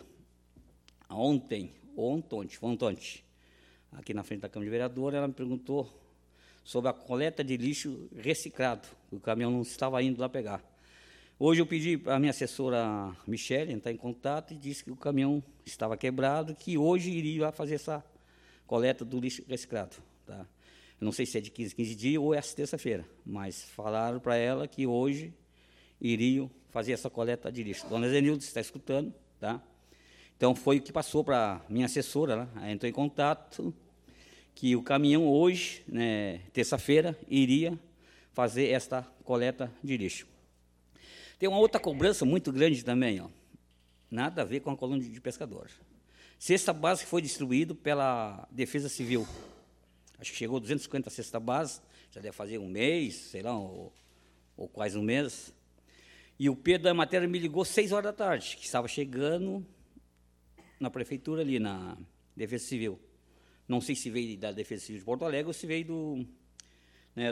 ontem, aqui na frente da Câmara de Vereador, ela me perguntou sobre a coleta de lixo reciclado. O caminhão não estava indo lá pegar. Hoje eu pedi para a minha assessora Michele entrar em contato e disse que o caminhão estava quebrado, que hoje iria lá fazer essa coleta do lixo reciclado. Tá? Eu não sei se é de 15 dias ou é essa terça-feira, mas falaram para ela que hoje iriam fazer essa coleta de lixo. Dona Zenilde está escutando, tá? Então, foi o que passou para a minha assessora, né? Ela entrou em contato, que o caminhão hoje, né, terça-feira, iria fazer esta coleta de lixo. Tem uma outra cobrança muito grande também, ó, nada a ver com a colônia de pescador. Cesta básica foi distribuída pela Defesa Civil. Acho que chegou a 250 cesta básica, já deve fazer um mês, sei lá, ou quase um mês. E o Pedro da matéria me ligou 6 horas da tarde, que estava chegando na prefeitura ali, na Defesa Civil. Não sei se veio da Defesa Civil de Porto Alegre ou se veio do, né,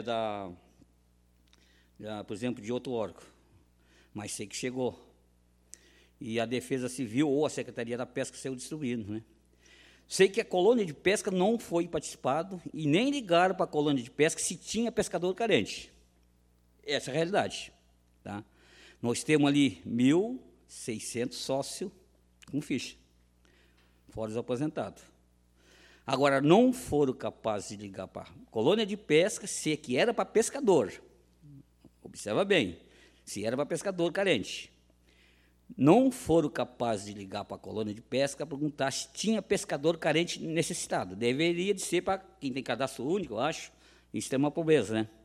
por exemplo, de outro órgão. Mas sei que chegou. E a Defesa Civil ou a Secretaria da Pesca saiu distribuindo, né? Sei que a colônia de pesca não foi participado e nem ligaram para a colônia de pesca se tinha pescador carente. Essa é a realidade, tá? Nós temos ali 1.600 sócios com ficha, fora os aposentados. Agora, não foram capazes de ligar para a colônia de pesca se é que era para pescador. Observa bem, se era para pescador carente. Não foram capazes de ligar para a colônia de pesca para perguntar se tinha pescador carente necessitado. Deveria de ser para quem tem cadastro único, eu acho, isso é uma pobreza, né?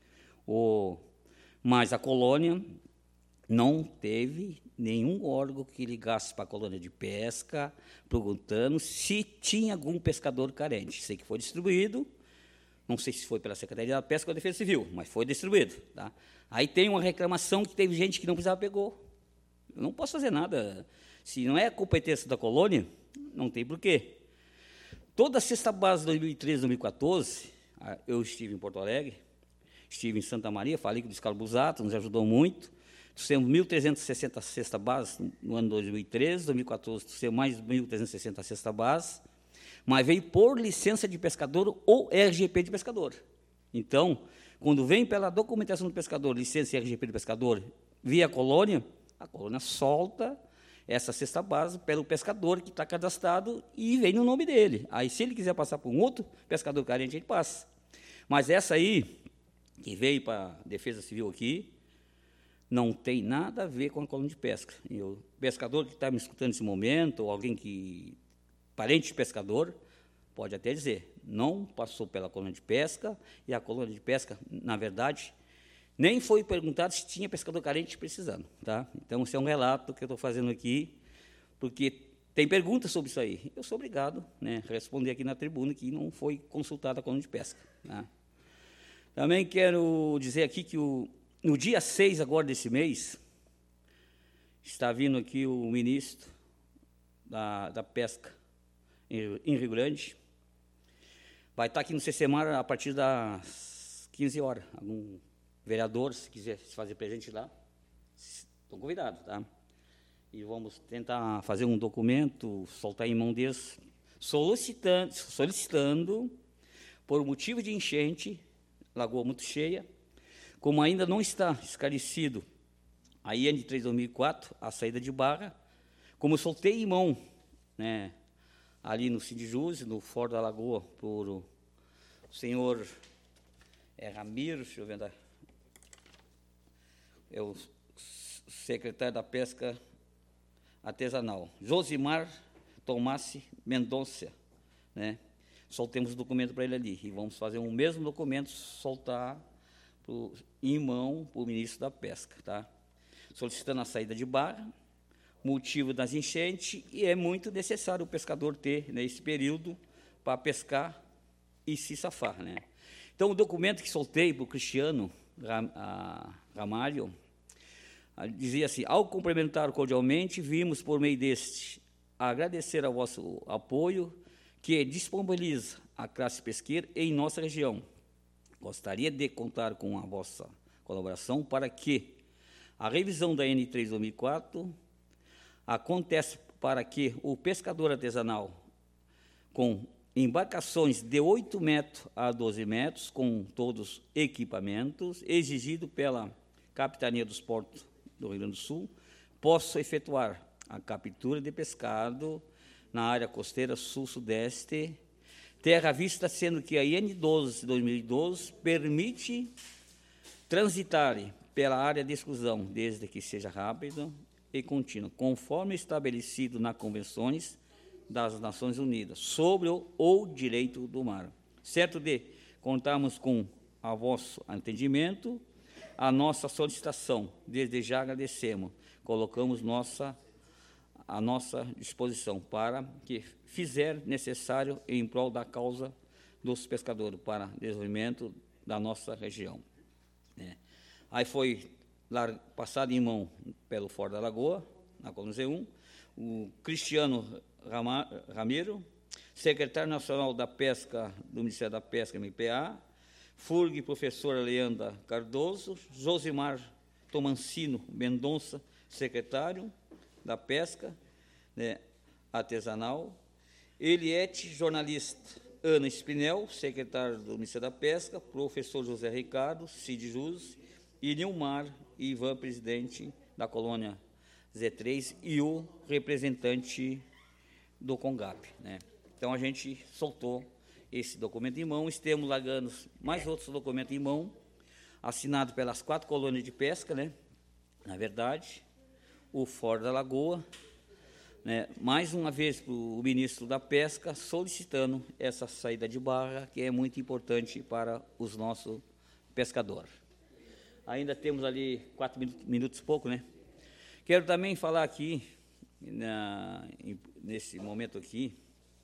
Mas a colônia não teve nenhum órgão que ligasse para a colônia de pesca perguntando se tinha algum pescador carente. Sei que foi distribuído, não sei se foi pela Secretaria da Pesca ou da Defesa Civil, mas foi distribuído. Tá? Aí tem uma reclamação que teve gente que não precisava pegou. Eu não posso fazer nada. Se não é a competência da colônia, não tem porquê. Toda a cesta base de 2013, 2014, eu estive em Porto Alegre, estive em Santa Maria, falei com o Luiz Carlos Busato, nos ajudou muito. Temos 1.360 cesta base no ano 2013, 2014 temos mais 1.360 cesta base, mas veio por licença de pescador ou RGP de pescador. Então, quando vem pela documentação do pescador, licença e RGP de pescador, via a colônia solta essa cesta base pelo pescador que está cadastrado e vem no nome dele. Aí, se ele quiser passar por um outro pescador carente, ele passa. Mas essa aí, que veio para a Defesa Civil aqui, não tem nada a ver com a colônia de pesca. E o pescador que está me escutando nesse momento, ou alguém que, parente de pescador, pode até dizer, não passou pela colônia de pesca, e a colônia de pesca, na verdade, nem foi perguntado se tinha pescador carente precisando. Tá? Então, esse é um relato que eu estou fazendo aqui, porque tem perguntas sobre isso aí. Eu sou obrigado, né, a responder aqui na tribuna que não foi consultada a colônia de pesca. Tá? Também quero dizer aqui que no dia 6 agora desse mês, está vindo aqui o ministro da Pesca em Rio Grande. Vai estar aqui no CCMAR a partir das 15 horas. Algum vereador, se quiser se fazer presente lá, estão convidados, tá? E vamos tentar fazer um documento, soltar em mão deles, solicitando, por motivo de enchente, lagoa muito cheia, como ainda não está esclarecido a IN 3/2004, a saída de Barra, como eu soltei em mão, né, ali no Sindijus, no Foro da Lagoa, por o senhor Ramiro, deixa eu ver, é o secretário da Pesca Artesanal, Josimar Tomassi Mendonça, né? Soltemos o documento para ele ali, e vamos fazer um mesmo documento, soltar em mão para o ministro da Pesca, tá? Solicitando a saída de Barra, motivo das enchentes, e é muito necessário o pescador ter, nesse período, para pescar e se safar, né? Então, o documento que soltei para o Cristiano Ramalho dizia assim: ao cumprimentar cordialmente, vimos por meio deste agradecer ao vosso apoio que disponibiliza a classe pesqueira em nossa região. Gostaria de contar com a vossa colaboração para que a revisão da N3 2004 acontece para que o pescador artesanal com embarcações de 8 metros a 12 metros, com todos os equipamentos, exigido pela Capitania dos Portos do Rio Grande do Sul, possam efetuar a captura de pescado na área costeira sul-sudeste, terra à vista, sendo que a IN 12/2012 permite transitar pela área de exclusão, desde que seja rápido e contínuo, conforme estabelecido nas convenções das Nações Unidas sobre o direito do mar. Certo de contarmos com a vosso entendimento, a nossa solicitação, desde já agradecemos, colocamos à nossa disposição para que fizer necessário em prol da causa dos pescadores para desenvolvimento da nossa região. Aí foi passado em mão pelo Ford da Lagoa, na Colônia Z1, o Cristiano Ramiro, secretário nacional da Pesca do Ministério da Pesca, MPA, FURG, professora Leandra Cardoso, Josimar Tomancino Mendonça, secretário da Pesca artesanal, Eliette, jornalista Ana Spinel, secretário do Ministério da Pesca, professor José Ricardo, Cid Jus, e Nilmar Ivan, presidente da colônia Z3, e o representante do CONGAP. Então, a gente soltou esse documento em mão, estamos largando mais outros documentos em mão, assinado pelas 4 colônias de pesca, na verdade, o Ford da Lagoa, mais uma vez para o ministro da Pesca, solicitando essa saída de barra, que é muito importante para os nossos pescadores. Ainda temos ali 4 minutos e pouco, Quero também falar aqui, nesse momento aqui,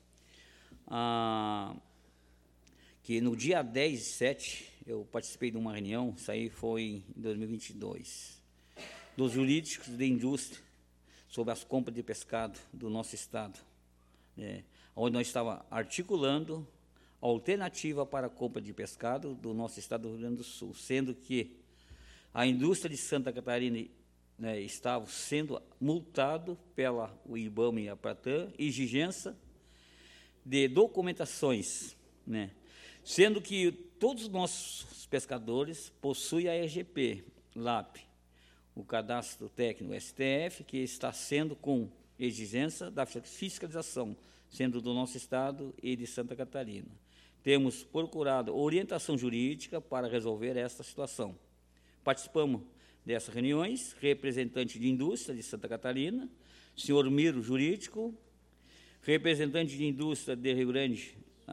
que no dia 10/7, eu participei de uma reunião, isso aí foi em 2022, dos jurídicos de indústria, sobre as compras de pescado do nosso estado, onde nós estávamos articulando a alternativa para a compra de pescado do nosso estado do Rio Grande do Sul, sendo que a indústria de Santa Catarina estava sendo multado pela IBAMA e a Pratã, exigência de documentações, sendo que todos os nossos pescadores possuem a RGP, LAP, o cadastro técnico STF, que está sendo com exigência da fiscalização, sendo do nosso estado e de Santa Catarina. Temos procurado orientação jurídica para resolver esta situação. Participamos dessas reuniões, representante de indústria de Santa Catarina, senhor Miro, jurídico, representante de indústria de Rio Grande,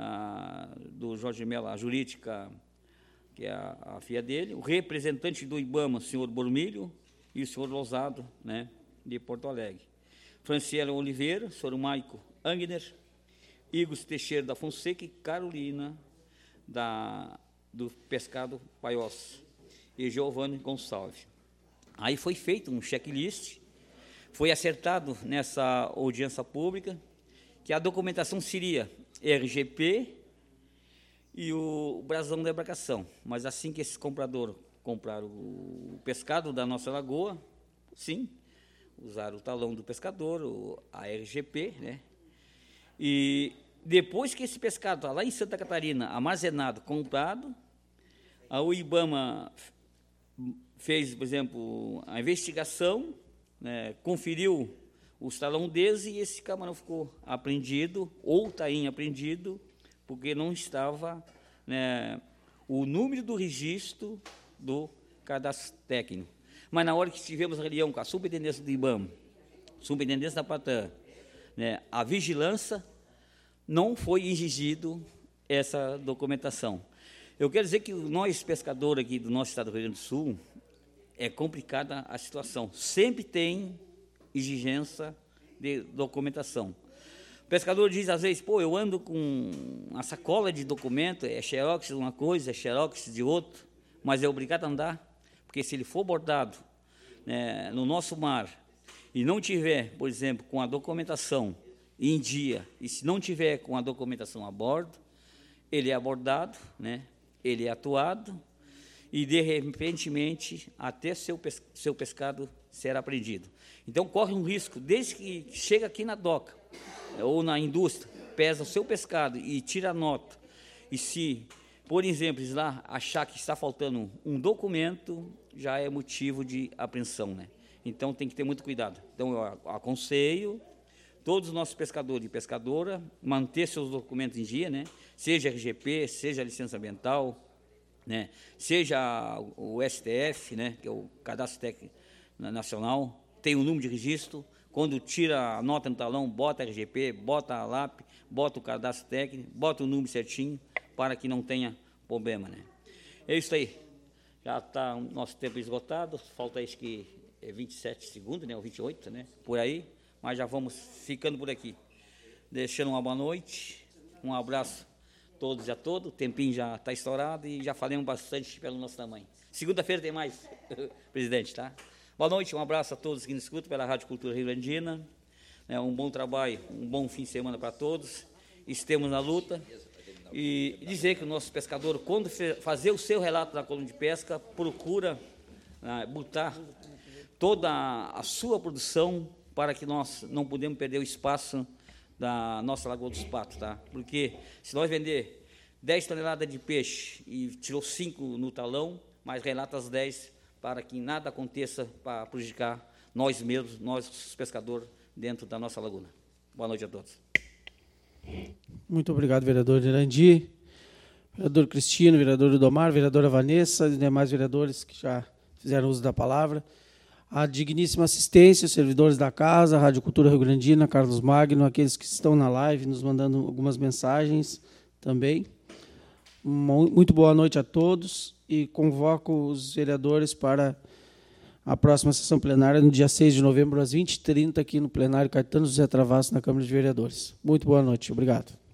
do Jorge Mello, a jurídica, que é a filha dele, o representante do IBAMA, senhor Bormilho, e o senhor Lousado, de Porto Alegre. Franciela Oliveira, senhor Maico Angner, Igor Teixeira da Fonseca e Carolina do Pescado Paiós e Giovanni Gonçalves. Aí foi feito um checklist, foi acertado nessa audiência pública que a documentação seria RGP e o brasão da embarcação. Mas assim que esses compradores compraram o pescado da nossa lagoa, sim, usaram o talão do pescador, a RGP, E depois que esse pescado está lá em Santa Catarina, armazenado, comprado, a IBAMA fez, por exemplo, a investigação, conferiu os talão deles e esse camarão ficou apreendido, ou está apreendido, porque não estava o número do registro do cadastro técnico. Mas na hora que tivemos a reunião com a superintendência do IBAMA, superintendência da Pratã, a vigilância, não foi exigido essa documentação. Eu quero dizer que nós, pescadores aqui do nosso estado do Rio Grande do Sul, é complicada a situação. Sempre tem exigência de documentação. O pescador diz, às vezes, eu ando com uma sacola de documento, é xerox de uma coisa, é xerox de outra, mas é obrigado a andar, porque se ele for abordado no nosso mar e não tiver, por exemplo, com a documentação em dia, e se não tiver com a documentação a bordo, ele é abordado, ele é atuado, e, de repentemente, até seu pescado será apreendido. Então, corre um risco, desde que chega aqui na doca, ou na indústria, pesa o seu pescado e tira a nota, e se, por exemplo, lá achar que está faltando um documento, já é motivo de apreensão, né? Então tem que ter muito cuidado. Então eu aconselho todos os nossos pescadores e pescadoras manter seus documentos em dia, né? Seja RGP, seja licença ambiental, né? Seja o STF, né? Que é o Cadastro Técnico Nacional, tem o número de registro. Quando tira a nota no talão, bota a RGP, bota a LAP, bota o cadastro técnico, bota o número certinho, para que não tenha problema, né? É isso aí. Já está o nosso tempo esgotado, falta acho que 27 segundos, né? Ou 28, né? Por aí, mas já vamos ficando por aqui. Deixando uma boa noite, um abraço a todos e a todas. O tempinho já está estourado e já falamos bastante pelo nosso tamanho. Segunda-feira tem mais, presidente, tá? Boa noite, um abraço a todos que nos escutam pela Rádio Cultura Rio-Grandina. Um bom trabalho, um bom fim de semana para todos. Estamos na luta. E dizer que o nosso pescador, quando fazer o seu relato da coluna de pesca, procura botar toda a sua produção para que nós não podemos perder o espaço da nossa Lagoa dos Patos, tá? Porque se nós vender 10 toneladas de peixe e tirou 5 no talão, mas relata as 10 para que nada aconteça para prejudicar nós mesmos, nós os pescadores, dentro da nossa laguna. Boa noite a todos. Muito obrigado, vereador Irandi, vereador Cristino, vereador Udomar, vereadora Vanessa e demais vereadores que já fizeram uso da palavra. A digníssima assistência, os servidores da casa, Rádio Cultura Rio Grandina, Carlos Magno, aqueles que estão na live, nos mandando algumas mensagens também. Muito boa noite a todos e convoco os vereadores para a próxima sessão plenária, no dia 6 de novembro, às 20h30, aqui no plenário Caetano José Travassos, na Câmara de Vereadores. Muito boa noite, obrigado.